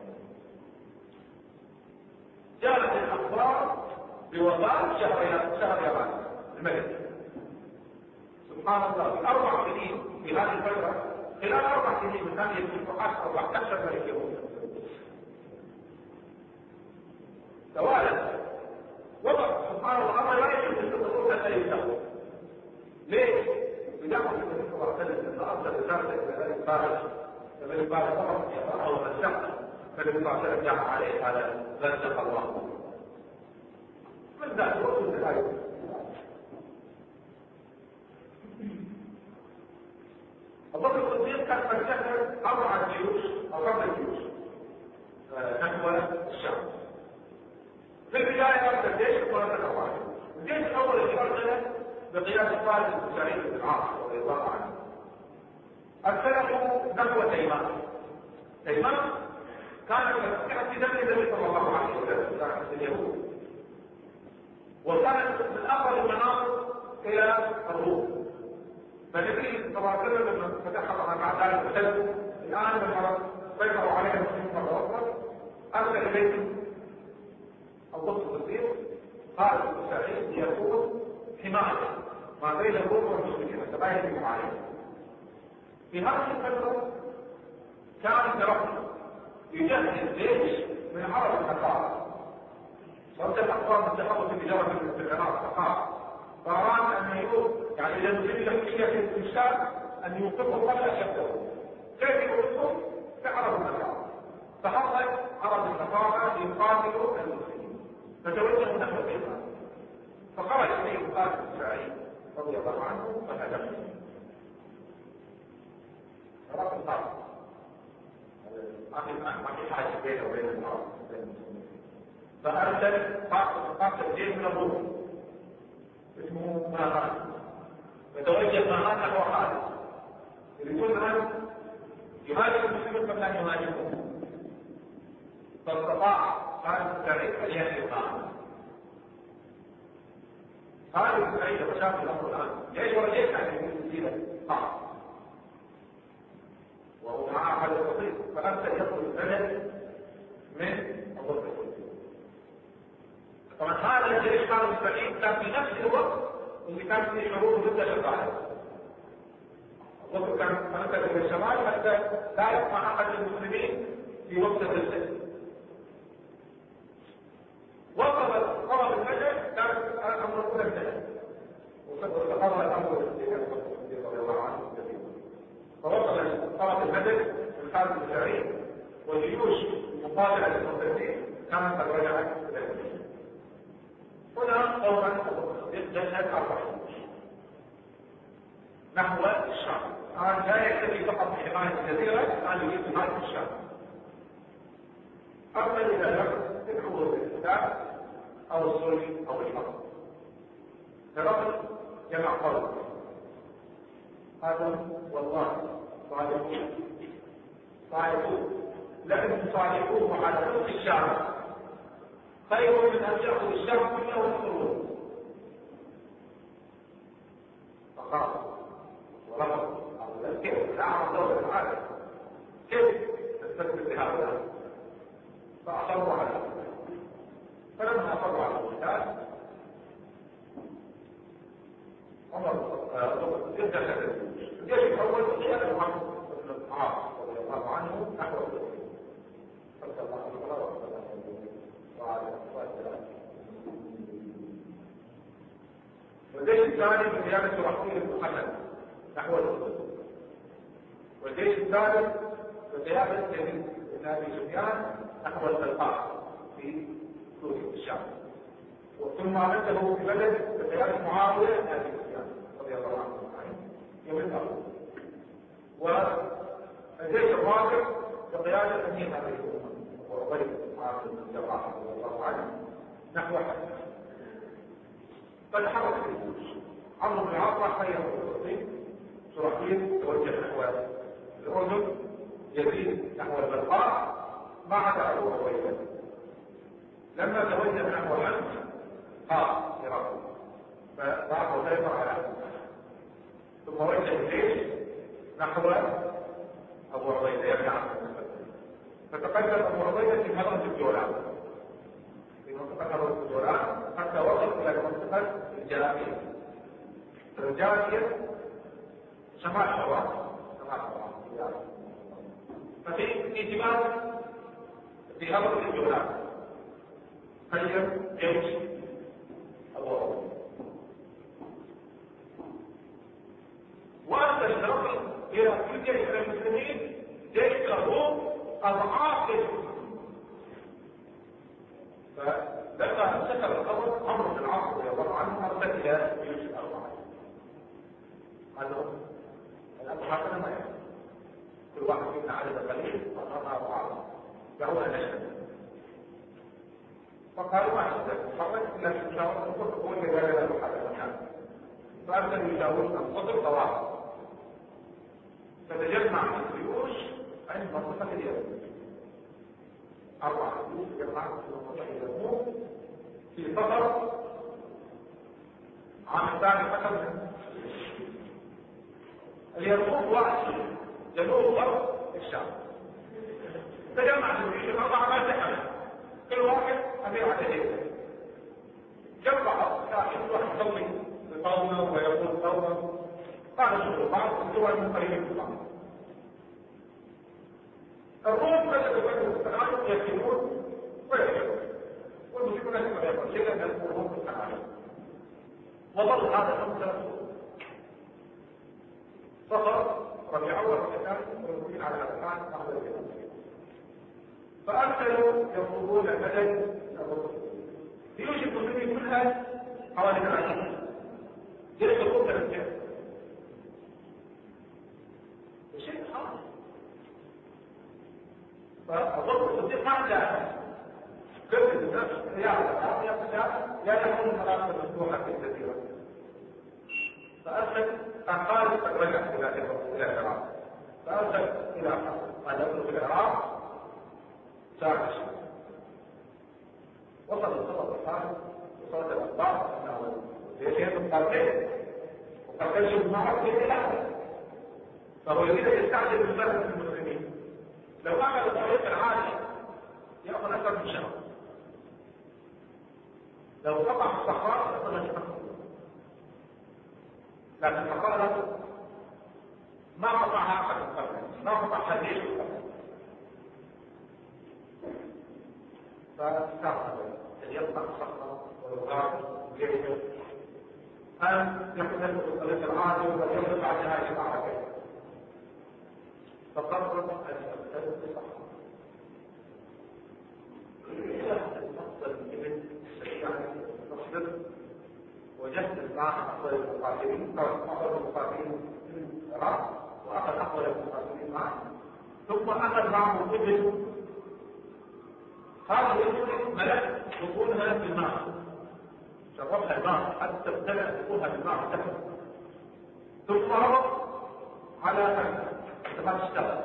جاءت الأخبار بوفاة شهر يابان الملك. سبحان الله، في 4 سنين في هذه الفترة، خلال 4 سنين من هذه الفتوحات 14 ملك يموت توالت. وضع سبحان الله أمر لا يمكن أن تستطيع أن يستطيع. ليش؟ بدأوا النبي صلى الله عليه وسلم لما ارسل رساله الى بني فارس فبني فارس طبعا يقرأه مزق فالنبي صلى الله عليه وسلم جاء عليه هذا مزق الله من ذلك وصل الآية. أبو بكر الصديق كان قد شهد 4 جيوش أو 5 جيوش نحو الشام. في البداية أرسل جيش وأرسل أواعي. الجيش الأول اللي أرسله بقيادة خالد بن سعيد بن العاص رضي الله عنه أرسله نحو تيمان. تيمان كانت في زمن النبي صلى الله عليه وسلم، كانت اليهود، وكانت من أقرب المناطق إلى الروم. فالنبي صلى الله عليه وسلم لما فتحها مع ذلك وسلم الآن لما سيطروا عليها المسلمين مرة أخرى أرسل إليهم أبو بكر الصديق خالد بن سعيد ليكون حماية ما بين الروم والمسلمين تباين عليه. في هذه الفترة كان هرقل يجهز جيش من عرب النصارى، صارت الأقوام تتحول في تجارة الاستقرار الثقافة، فأراد أن يكون يعني إذا المسلمين يحكي في الشام أن يوقفوا قبل أشده. كيف يوقفوا؟ في عرب النصارى. فحصل عرب النصارى يقاتلوا المسلمين فتوجهوا نحو الإسلام، فخرج إليه خالد بن سعيد رضي الله عنه فهدمهم. هرقل الأرض ما في حاجة بينه وبين العرب، فأرسل قاتل جيش من الروم اسمه ماهان، فتوجه ماهان نحو خالد يريدون أن يهاجم المسلمين قبل أن يهاجمهم، فاستطاع خالد بن سعيد أن يهزم ماهان. خالد بن سعيد وشاف الأمر الآن جيش ورجيش يعني من سيرة صعب وهو معه أحد الخطيب، فأرسل يطلب البلد من أبو بكر. طبعا هذا الجيش خالد بن سعيد كان في نفس الوقت اللي كان فيه حروب ضد الشرطة. أبو بكر كان منتقل إلى الشمال حتى لا يقع أحد المسلمين في وقت الرسل. وصل طرف البلد كان الأمر كله انتهى وتقرر الأمر رضي الله عنه. فوصل طرف البدر من خالد بن سعيد والجيوش المقاتله للمرتدين كانت قد رجعت الى المدينه. هنا قوما جهز 4 جيوش نحو الشام. الان لا يكتفي فقط بحمايه الجزيره، الان يريد حمايه الشام. ارسل الى هرقل يدعوه بالاسلام او الصلح او الحرب. هرقل جمع قوم هذا والله صالحون لكن صالحون على خلق الشعب خير من ان ياخذ الشعب كله ويخرجون. فقال ورفض كيف تعرف دولة العالم كيف تستثبت بهؤلاء؟ فاصروا على ذلك. فلما اصروا على القتال عمر يبدا الجيش الاول قياده عمرو بن العاص رضي الله عنه نحو الصين صلى الله عليه وسلم. والجيش الثاني بقياده رحيل بن محمد نحو الصين. والجيش الثالث بقياده يزيد بن ابي سفيان نحو البلقاء في سوريا الشام. ثم مده في بلد بقياده معاويه بن ابي سفيان رضي الله عنه يوم الأرض. والجيش الرابع بقيادة أمير أبي وعبيد عاصم بن الجراح رضي الله عنه نحو حج. فالحرس الجيوش عمرو بن العاص خير الفلسطين، سراحيل توجه نحو الأردن، يزيد نحو البلقاء ما عدا أبو عبيدة. لما توجه نحو حج قام هرقل فضاعه سيطر على ثم وجه الجيش نحو ابو عبيده يمنع فتقدم ابو عبيده في منطقه الجولان، في منطقه الجولان حتى وصل الى منطقه الجلابيه. الجلابيه شمال حران ففي اهتمام في ارض الجولان خير جيش ابو عبيده. وأنا الى كل جيش من المسلمين جيش له اضعاف فلما سكر الخبر عمرو بن العاص رضي الله عنه ارسل الى جيوش الاربعه. قال الأضحى ما يحصل كل واحد فينا عدد قليل أضحى أضعاف فهو نشأ. فقالوا ما حدث خرج إلا في مشاورة القدر هو اللي قال له هذا المكان فأرسل يشاورنا القدر طواف فتجمع الجيوش عند منطقة اليمن 4 جيوش جمعت في منطقة اليمن في سفر عام الثاني حسب اليرموك واحد جنوب غرب الشام تجمع الجيوش الأربعة ما تحمل كل واحد أمير على جيشه جمع كل واحد يصلي بقومه ويقول قومه قال شغل بعض الدول المقربين من بعض. الروم بدأوا التعاون يكتبون ويكتبون والمسلمون كما يقول شيئا من الروم في التعاون وظل هذا 5 شهور. صفر ربيع أول ربيع ثاني والمسلمين على هذا الحال بعد الجنة فأرسلوا يطلبون المدد ليوجد المسلمين كلها حوالي 30 جلس الروم تنسيح شيء حاصل. فأظن الصديق ما جاء كيف الناس لا يكون المناطق مفتوحة في الجزيرة فأرسل قال قد رجع إلى العراق فأرسل إلى قال يدخل في العراق ساعة وصل الخطط الخارج وصلت الأخبار أنه سيشير القرنين وقد يجب معه في الأخر فهو يريد يستعجل بمسألة المسلمين لو عمل الطريق العادي يأخذ أكثر من شهر لو قطع الصحراء يأخذ من شهر لكن الصحراء ما قطعها أحد القرن ما قطعها ليش القرن فاستعمل أن يقطع الصحراء ويغادر جيشه أن يأخذ الطريق العادي ويطلع نهاية المعركة فقرر أن يبتدئ بالصحراء المقصد من الشريعة المصدر وجهز مع أفضل المقاتلين أفضل المقاتلين في العراق وأخذ أفضل المقاتلين معه ثم أخذ معه ابن هذا الابن ملك بطونها في الماء شربها الماء حتى ابتدأ بطونها بالماء تحت ثم هبط على فتح ما تشتغل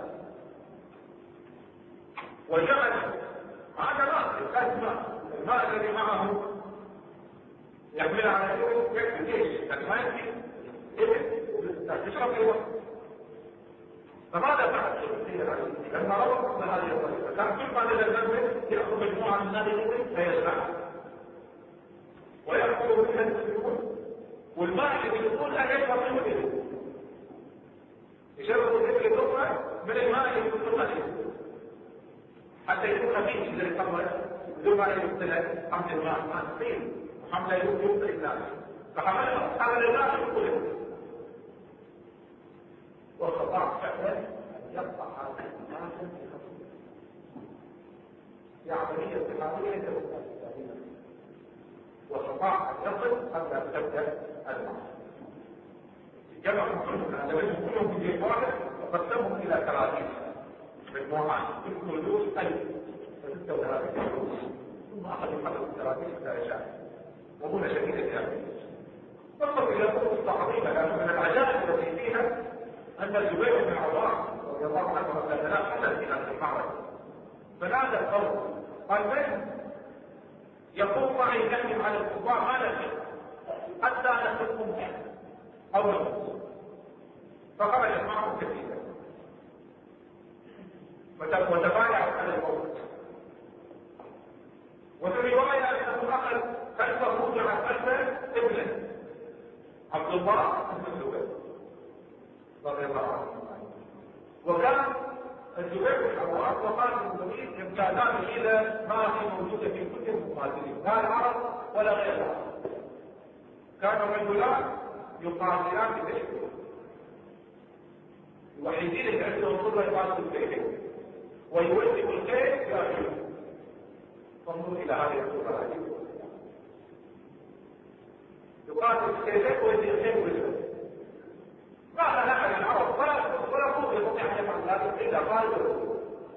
وجعل هذا الماء الذي معه يحمل على يكفي جيش لكن ما يكفي تشرب ايوه. فماذا فعل لما ربط بهذه الطريقه كان كل ما نزل منه ياخذ مجموعه من هذه الابل فيزرعها ويأكل منها المسلمون والماء اللي يدخلها يشرب منه الابل يشرب الابل الاخرى من الماء اللي يدخلها حتى يكون خفيف زي الخمر بدون ما يبتلى حمل الماء مع الطين وحمل يبتلى الناس فحمل الناس يقول واستطاع فعلا ان يقطع هذه الناس في خطوه في عمليه اتحاديه ليس بالتالي واستطاع ان يصل قبل ان تبدا المعركه جمعوا كلهم في جيش واحد وقسمهم الى كراتيس مجموعات كل كردوس 1036 كردوس ثم اخذوا حفظ الكراتيس حتى شاء وهنا شديد الجامعه وصلوا الى قصه عظيمه لان من العجائب التي فيها ان الزبير بن العوام رضي الله عنه قد حدث في هذه المعركه فنادى القوم قال من يقوم معي يهجم على الكفار ما نفسه حتى نخلقهم او نموت فخرجت معهم كثيرا وتبايعوا على الموت وفي روايه انه اخذ خلفه رجع خلفه ابنه عبد الله بن الزبير رضي الله عنه وكان الزبير بن العوام وقال المسلمين امتازان الى ما هي موجوده في كل المقاتلين لا العرب ولا غير العرب كانوا رجلان يقاتلان بجيش الوحيدين اللي عندهم قدرة يقاتلوا الكيفين ويوجهوا الخير ياكلوا. فانظروا الى هذه الصورة يقاتل الكيفين ويجي الخير ويجي. ما كان احد العرب ولا قوة يستطيع ان يفعل ذلك الا قاتل.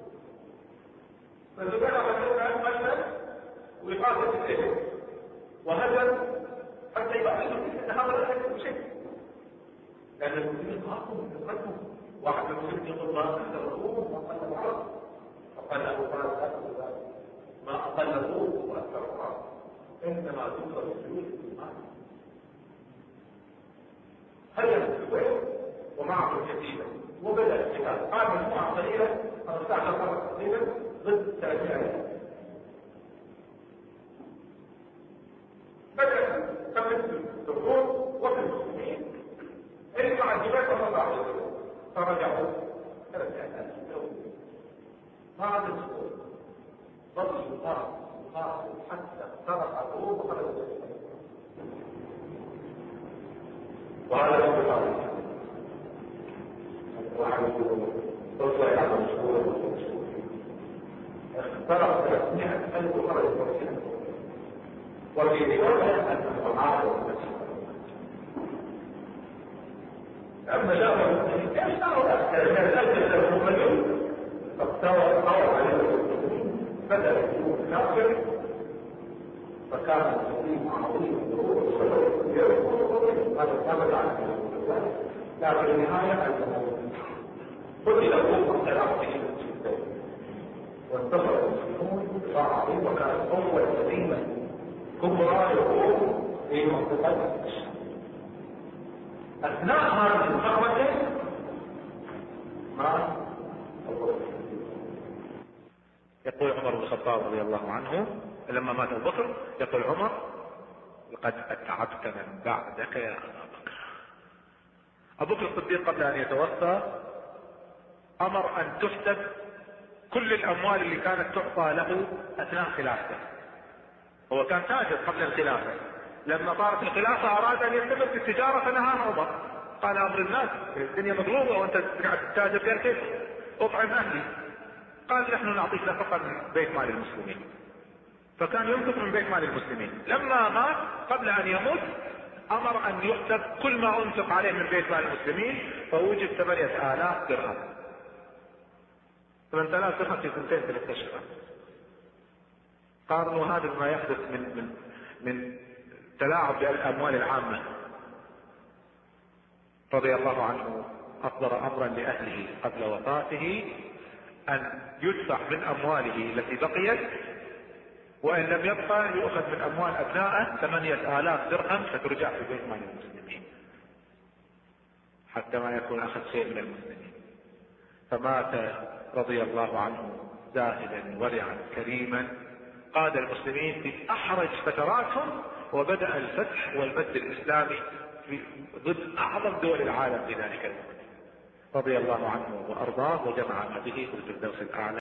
فالزبير رجل مجلس ويقاتل الكيفين وهجر حتى يبعثوا ان هذا لا يكون شيء. لان المسلمين خافوا يتقدموا. واحد من المسلمين يقول ما اقل الروم واقل العرب. فقال ابو طالب ما اقل الروم واكثر العرب. انما تنصر الجيوش بالايمان. هجر الزبير ومعه الكتيبه وبدا القتال. قام مجموعه قليله 15 فرد تقريبا ضد 30,000. بدأ تمثل الدخول وفي المسلمين ارفع الجبال وطلع الجبال فرجعوا 3,000. هذا الدخول ظل يقاتل حتى اخترق الروم وخرج الجبال. وهذا هو الطريق. اخترق 300,000 وخرج الجبال. وفي رواية أنه عارض أما شاء المسلمين كان مجل فاقتوى القول عليه المسلمين بدأ يكون ناصر فكان المسلمين عظيم هذا ثبت عنه. لكن النهاية قتل أبوه واختلف جدا وانتصر المسلمون بصراحة عظيم وكانت أول هزيمة كبرى يقوم في منطقة أثناء هذه المحاولة ما يقول عمر بن الخطاب رضي الله عنه لما مات أبو بكر يقول عمر لقد أتعبت من بعدك يا أبا بكر. أبو بكر الصديق قبل أن يتوفى أمر أن تحسب كل الأموال اللي كانت تعطى له أثناء خلافته. هو كان تاجر قبل الخلافة. لما صارت الخلافة أراد أن يستمر في التجارة فنهاه عمر. قال أمر الناس الدنيا مضروبة وأنت قاعد تتاجر قال كيف أطعم أهلي. قال نحن نعطيك نفقة من بيت مال المسلمين. فكان ينفق من بيت مال المسلمين. لما مات قبل أن يموت أمر أن يحسب كل ما أنفق عليه من بيت مال المسلمين فوجد 8,000 درهم. 8,000 درهم في 2-3 أشهر. قارنوا هذا ما يحدث من تلاعب بالأموال العامة. رضي الله عنه أصدر أمرا لأهله قبل وفاته أن يدفع من أمواله التي بقيت وإن لم يبقى يؤخذ من أموال أبنائه 8,000 درهم فترجع في بيت مال المسلمين حتى ما يكون أخذ شيء من المسلمين. فمات رضي الله عنه زاهدا ورعا كريما قاد المسلمين في أحرج فتراتهم وبدأ الفتح والمد الإسلامي ضد أعظم دول العالم في ذلك الوقت. رضي الله عنه وأرضاه وجمعنا به في الفردوس الأعلى.